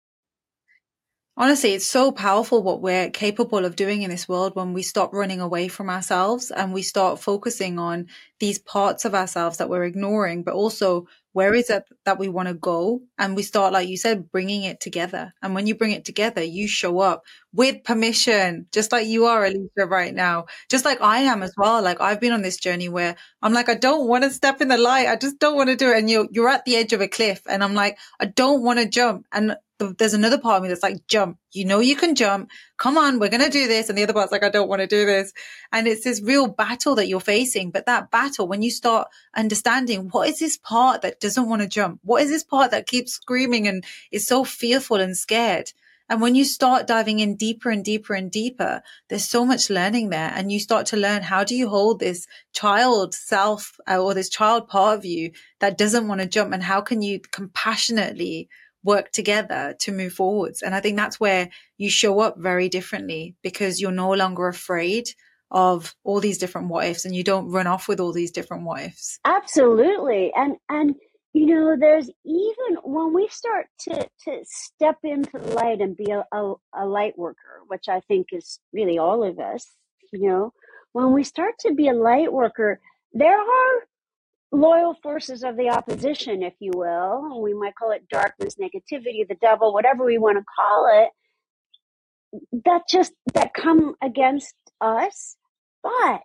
Honestly, it's so powerful what we're capable of doing in this world when we stop running away from ourselves and we start focusing on these parts of ourselves that we're ignoring, but also where is it that we want to go? And we start, like you said, bringing it together. And when you bring it together, you show up with permission, just like you are, Alicia, right now, just like I am as well. Like I've been on this journey where I'm like, I don't want to step in the light. I just don't want to do it. And you're, you're at the edge of a cliff and I'm like, I don't want to jump. And there's another part of me that's like, jump, you know, you can jump. Come on, we're going to do this. And the other part's like, I don't want to do this. And it's this real battle that you're facing. But that battle, when you start understanding what is this part that doesn't want to jump? What is this part that keeps screaming and is so fearful and scared? And when you start diving in deeper and deeper and deeper, there's so much learning there. And you start to learn, how do you hold this child self uh, or this child part of you that doesn't want to jump? And how can you compassionately work together to move forwards? And I think that's where you show up very differently because you're no longer afraid of all these different what ifs and you don't run off with all these different what ifs. Absolutely. And, and, you know, there's even when we start to, to step into the light and be a, a, a light worker, which I think is really all of us, you know, when we start to be a light worker, there are loyal forces of the opposition, if you will. We might call it darkness, negativity, the devil, whatever we want to call it, that just, that come against us. But,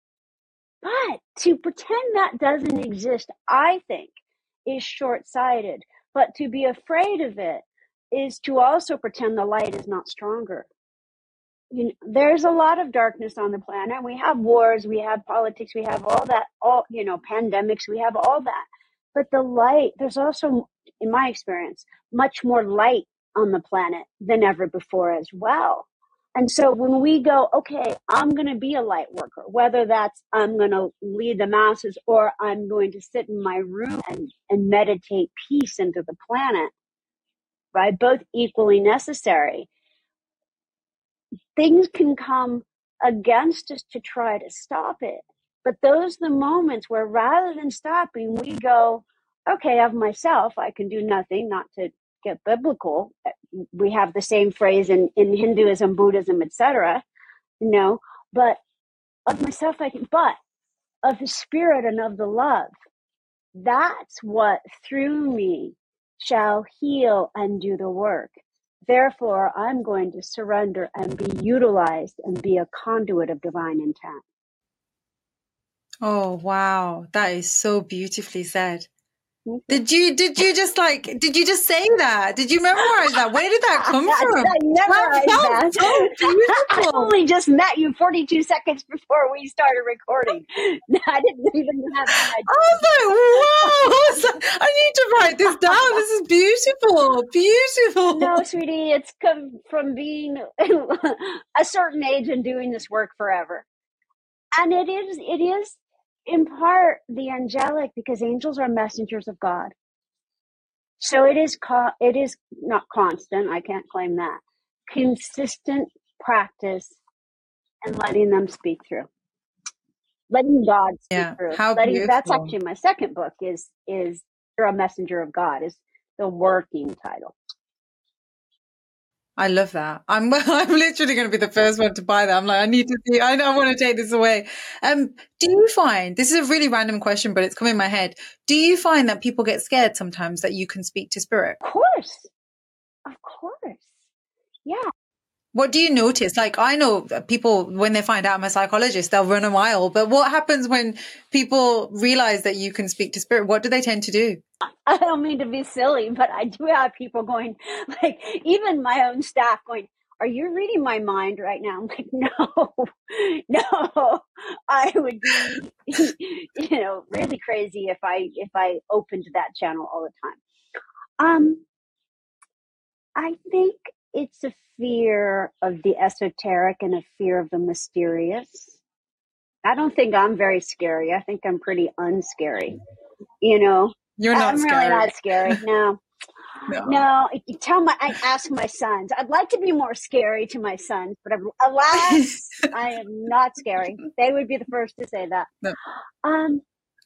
but to pretend that doesn't exist, I think, is short-sighted. But to be afraid of it is to also pretend the light is not stronger. You know, there's a lot of darkness on the planet. We have wars, we have politics, we have all that, all, you know, pandemics, we have all that. But the light, there's also, in my experience, much more light on the planet than ever before as well. And so when we go, okay, I'm going to be a light worker, whether that's I'm going to lead the masses or I'm going to sit in my room and, and meditate peace into the planet, right? Both equally necessary. Things can come against us to try to stop it. But those are the moments where rather than stopping, we go, okay, of myself, I can do nothing, not to get biblical. We have the same phrase in, in Hinduism, Buddhism, et cetera, you know, but of myself, I can, but of the spirit and of the love, that's what through me shall heal and do the work. Therefore, I'm going to surrender and be utilized and be a conduit of divine intent. Oh, wow. That is so beautifully said. Did you, did you just like, did you just say that? Did you memorize that? Where did that come from? I memorized that. that. So beautiful. I only just met you forty-two seconds before we started recording. I didn't even have that. I was like, wow. I need to write this down. This is beautiful. Beautiful. No, sweetie, it's come from being a certain age and doing this work forever. And it is, it is in part the angelic, because angels are messengers of God. So it is, co- it is not constant. I can't claim that. Consistent practice and letting them speak through, letting God speak Yeah, through. how Letting, beautiful. that's actually my second book is, is You're a Messenger of God is the working title. I love that. I'm I'm literally going to be the first one to buy that. I'm like, I need to see. I know I want to take this away. Um, do you find this is a really random question, but it's come in my head? Do you find that people get scared sometimes that you can speak to spirit? Of course, of course, yeah. What do you notice? Like, I know that people, when they find out I'm a psychologist, they'll run a mile. But what happens when people realize that you can speak to spirit? What do they tend to do? I don't mean to be silly, but I do have people going, like, even my own staff going, are you reading my mind right now? I'm like, no, no, I would be, you know, really crazy if I, if I opened that channel all the time. Um, I think it's a fear of the esoteric and a fear of the mysterious. I don't think I'm very scary. I think I'm pretty unscary. You know, You're not I'm scary. really not scary. No, No. no. You tell my, I ask my sons. I'd like to be more scary to my sons, but alas, I am not scary. They would be the first to say that. No. Um,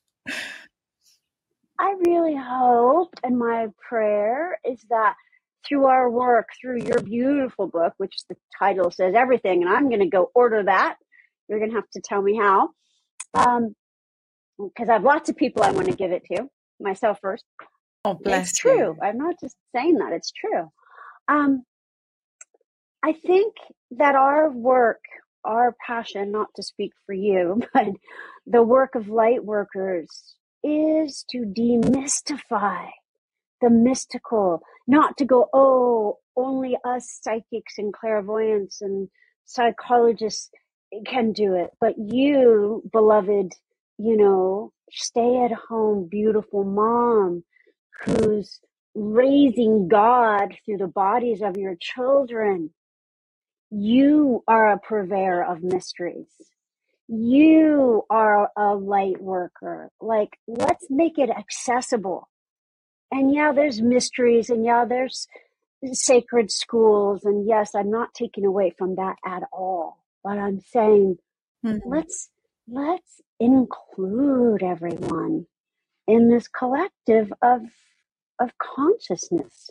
I really hope, and my prayer is that through our work, through your beautiful book, which the title says everything, and I'm going to go order that. You're going to have to tell me how. Um, because I have lots of people I want to give it to, myself first. Oh, bless It's you. true. I'm not just saying that. It's true. Um, I think that our work, our passion, not to speak for you, but the work of light workers is to demystify the mystical, not to go, oh, only us psychics and clairvoyants and psychologists can do it. But you, beloved, you know, stay at home, beautiful mom who's raising God through the bodies of your children. You are a purveyor of mysteries. You are a light worker. Like, let's make it accessible. And yeah, there's mysteries, and yeah, there's sacred schools. And yes, I'm not taking away from that at all. But I'm saying, Mm. let's, let's include everyone in this collective of, of consciousness.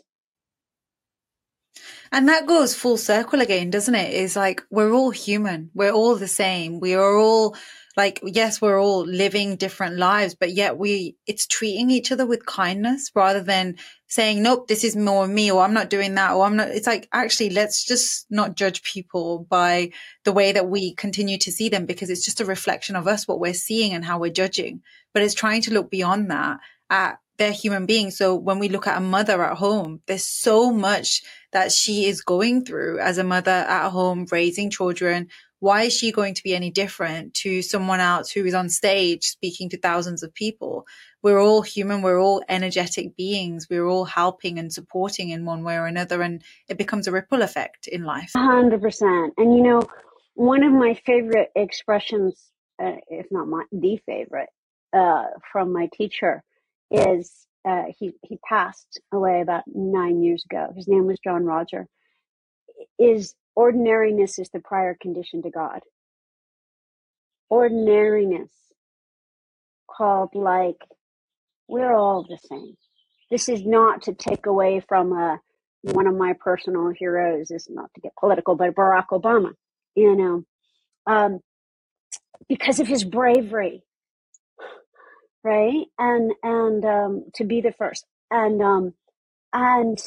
And that goes full circle again, doesn't it? It's like, we're all human. We're all the same. We are all like, yes, we're all living different lives, but yet we, it's treating each other with kindness rather than saying, nope, this is more me, or I'm not doing that, or I'm not. It's like, actually, let's just not judge people by the way that we continue to see them, because it's just a reflection of us, what we're seeing and how we're judging. But it's trying to look beyond that at they're human beings. So when we look at a mother at home, there's so much that she is going through as a mother at home, raising children. Why is she going to be any different to someone else who is on stage speaking to thousands of people? We're all human. We're all energetic beings. We're all helping and supporting in one way or another. And it becomes a ripple effect in life. one hundred percent. And, you know, one of my favorite expressions, uh, if not my, the favorite, uh, from my teacher is, uh, he, he passed away about nine years ago. His name was John Roger. Is ordinariness is the prior condition to God. Ordinariness, called like, we're all the same. This is not to take away from a, one of my personal heroes, is not to get political, but Barack Obama, you know, um, because of his bravery, right? And, and, um, to be the first. And, um, and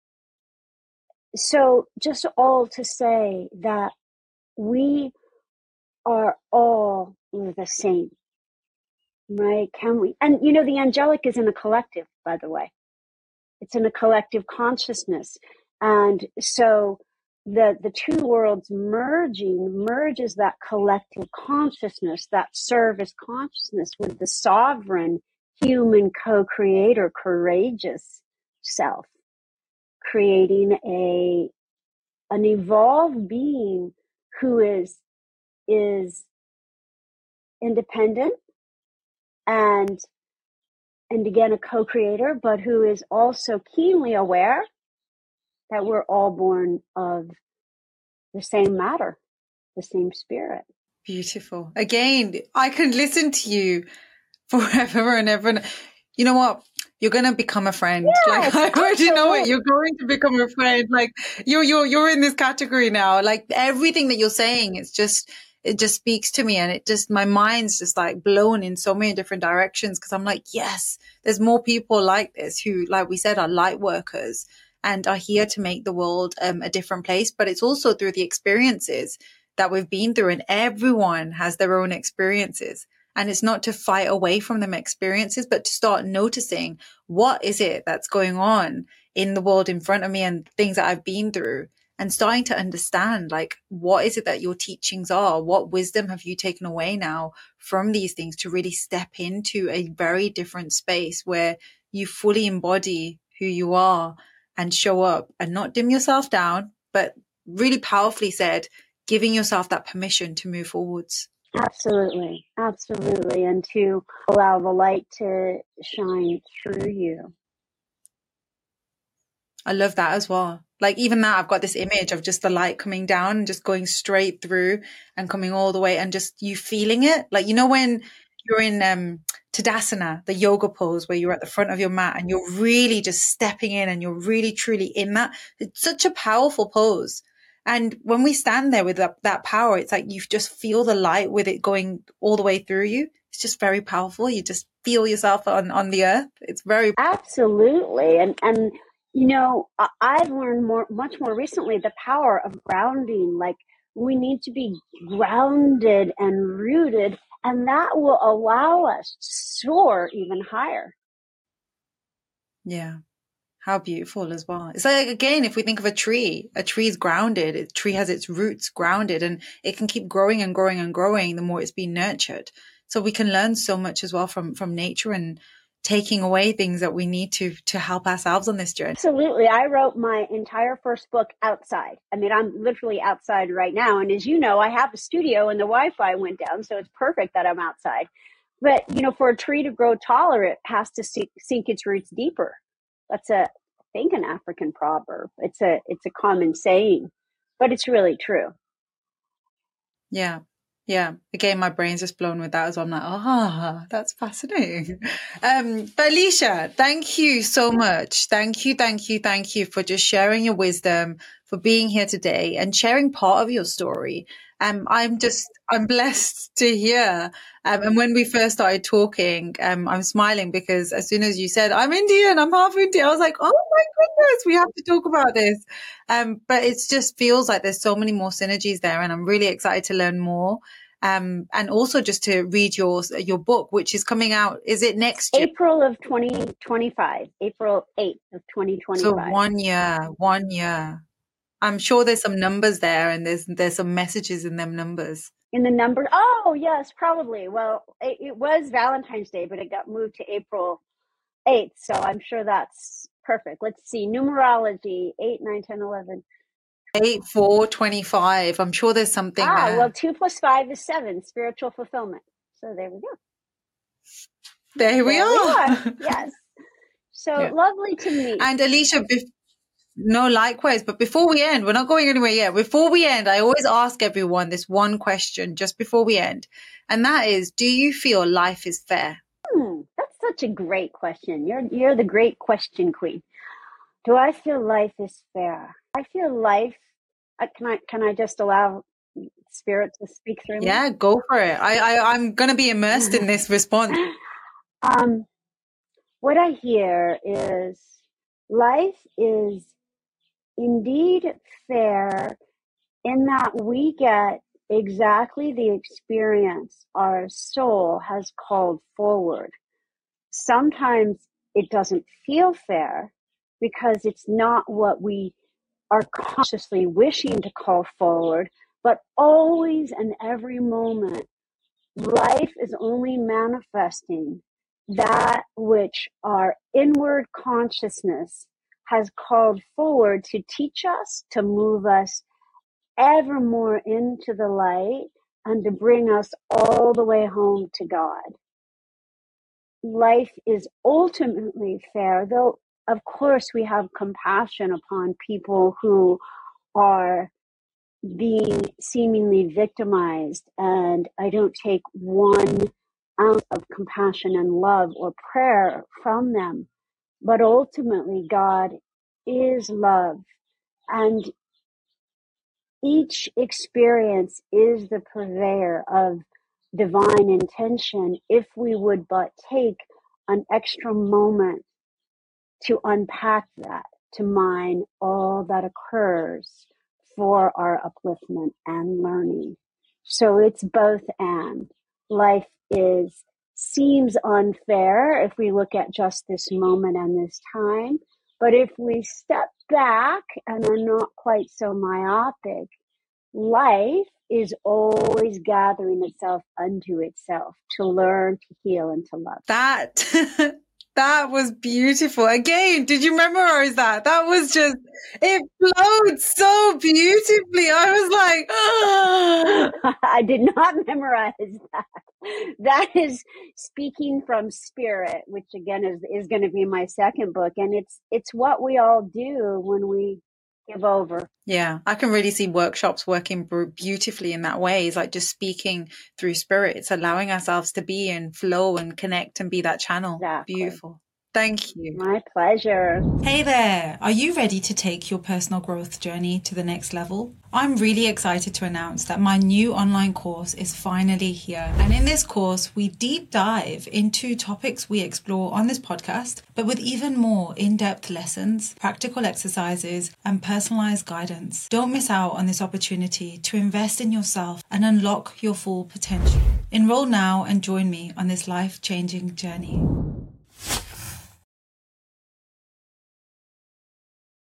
so just all to say that we are all the same, right? Can we? And, you know, the angelic is in a collective, by the way. It's in a collective consciousness. And so the, the two worlds merging merges that collective consciousness, that service consciousness with the sovereign human co-creator, courageous self, creating a, an evolved being who is, is independent and, and again, a co-creator, but who is also keenly aware that we're all born of the same matter, the same spirit. Beautiful. Again, I could listen to you forever and ever. And you know what? You're going to become a friend. Yes, like, I already know it. absolutely. You're going to become a friend. Like, you're, you're, you're in this category now. Like, everything that you're saying, it's just, it just speaks to me. And it just, my mind's just like blown in so many different directions. Cause I'm like, yes, there's more people like this who, like we said, are light workers. and are here to make the world um, a different place. But it's also through the experiences that we've been through, and everyone has their own experiences. And it's not to fight away from them experiences, but to start noticing what is it that's going on in the world in front of me and things that I've been through, and starting to understand, like, what is it that your teachings are? What wisdom have you taken away now from these things to really step into a very different space where you fully embody who you are and show up and not dim yourself down, but really powerfully said, giving yourself that permission to move forwards. Absolutely. Absolutely. And to allow the light to shine through you. I love that as well. Like, even that, I've got this image of just the light coming down and just going straight through and coming all the way, and just you feeling it. Like, you know, when you're in um, Tadasana, the yoga pose where you're at the front of your mat and you're really just stepping in and you're really truly in that. It's such a powerful pose. And when we stand there with that, that power, it's like you just feel the light with it going all the way through you. It's just very powerful. You just feel yourself on, on the earth. It's very Absolutely. And, and, you know, I've learned more, much more recently, the power of grounding. Like, we need to be grounded and rooted, and that will allow us to soar even higher. Yeah. How beautiful as well. It's like, again, if we think of a tree, a tree is grounded. A tree has its roots grounded, and it can keep growing and growing and growing the more it's been nurtured. So we can learn so much as well from, from nature, and taking away things that we need to, to help ourselves on this journey. Absolutely. I wrote my entire first book outside. I mean, I'm literally outside right now. And as you know, I have a studio and the Wi-Fi went down, so it's perfect that I'm outside. But, you know, for a tree to grow taller, it has to sink, sink its roots deeper. That's a, I think, an African proverb. It's a, it's a common saying, but it's really true. Yeah. Yeah. Again, my brain's just blown with that as well. I'm like, ah, oh, that's fascinating. Um, but Alicia, thank you so much. Thank you, thank you, thank you for just sharing your wisdom, for being here today and sharing part of your story. Um, I'm just, I'm blessed to hear. Um, and when we first started talking, um, I'm smiling because as soon as you said, I'm Indian, I'm half Indian, I was like, oh my goodness, we have to talk about this. Um, but it just feels like there's so many more synergies there, and I'm really excited to learn more. Um, and also just to read your your book, which is coming out. Is it next year? April of twenty twenty-five, April eighth of twenty twenty-five. So one year, one year. I'm sure there's some numbers there, and there's there's some messages in them numbers. In the numbers? Oh, yes, probably. Well, it, it was Valentine's Day, but it got moved to April eighth, so I'm sure that's perfect. Let's see. Numerology, eight, nine, ten, eleven. eight, four, twenty-five. I'm sure there's something Ah, there. well, two plus five is seven, spiritual fulfillment. So there we go. There we there are. We are. Yes. So yeah. Lovely to meet. And Alicia, bef- no, likewise. But before we end, we're not going anywhere yet. Before we end, I always ask everyone this one question just before we end. And that is, do you feel life is fair? Hmm, that's such a great question. You're you're the great question queen. Do I feel life is fair? I feel life. Uh, can I can I just allow spirit to speak through me? Yeah, go for it. I, I I'm gonna be immersed in this response. Um, what I hear is life is indeed fair in that we get exactly the experience our soul has called forward. Sometimes it doesn't feel fair because it's not what we are consciously wishing to call forward, but always and every moment, life is only manifesting that which our inward consciousness has called forward to teach us, to move us ever more into the light, and to bring us all the way home to God. Life is ultimately fair, though of course we have compassion upon people who are being seemingly victimized, and I don't take one ounce of compassion and love or prayer from them. But ultimately, God is love, and each experience is the purveyor of divine intention if we would but take an extra moment to unpack that. to mine all that occurs for our upliftment and learning. So it's both and. Life is seems unfair if we look at just this moment and this time. But if we step back and are not quite so myopic, life is always gathering itself unto itself to learn, to heal, and to love. That that was beautiful. Again, did you memorize that? That was just, it flowed so beautifully. I was like, oh. I did not memorize that. That is speaking from spirit, which again is is going to be my second book, and it's it's what we all do when we give over. Yeah, I can really see workshops working beautifully in that way. It's like just speaking through spirit. It's allowing ourselves to be in flow and connect and be that channel. Exactly. Beautiful. Thank you. My pleasure. Hey there. Are you ready to take your personal growth journey to the next level? I'm really excited to announce that my new online course is finally here. And in this course, we deep dive into topics we explore on this podcast, but with even more in-depth lessons, practical exercises, and personalized guidance. Don't miss out on this opportunity to invest in yourself and unlock your full potential. Enroll now and join me on this life-changing journey.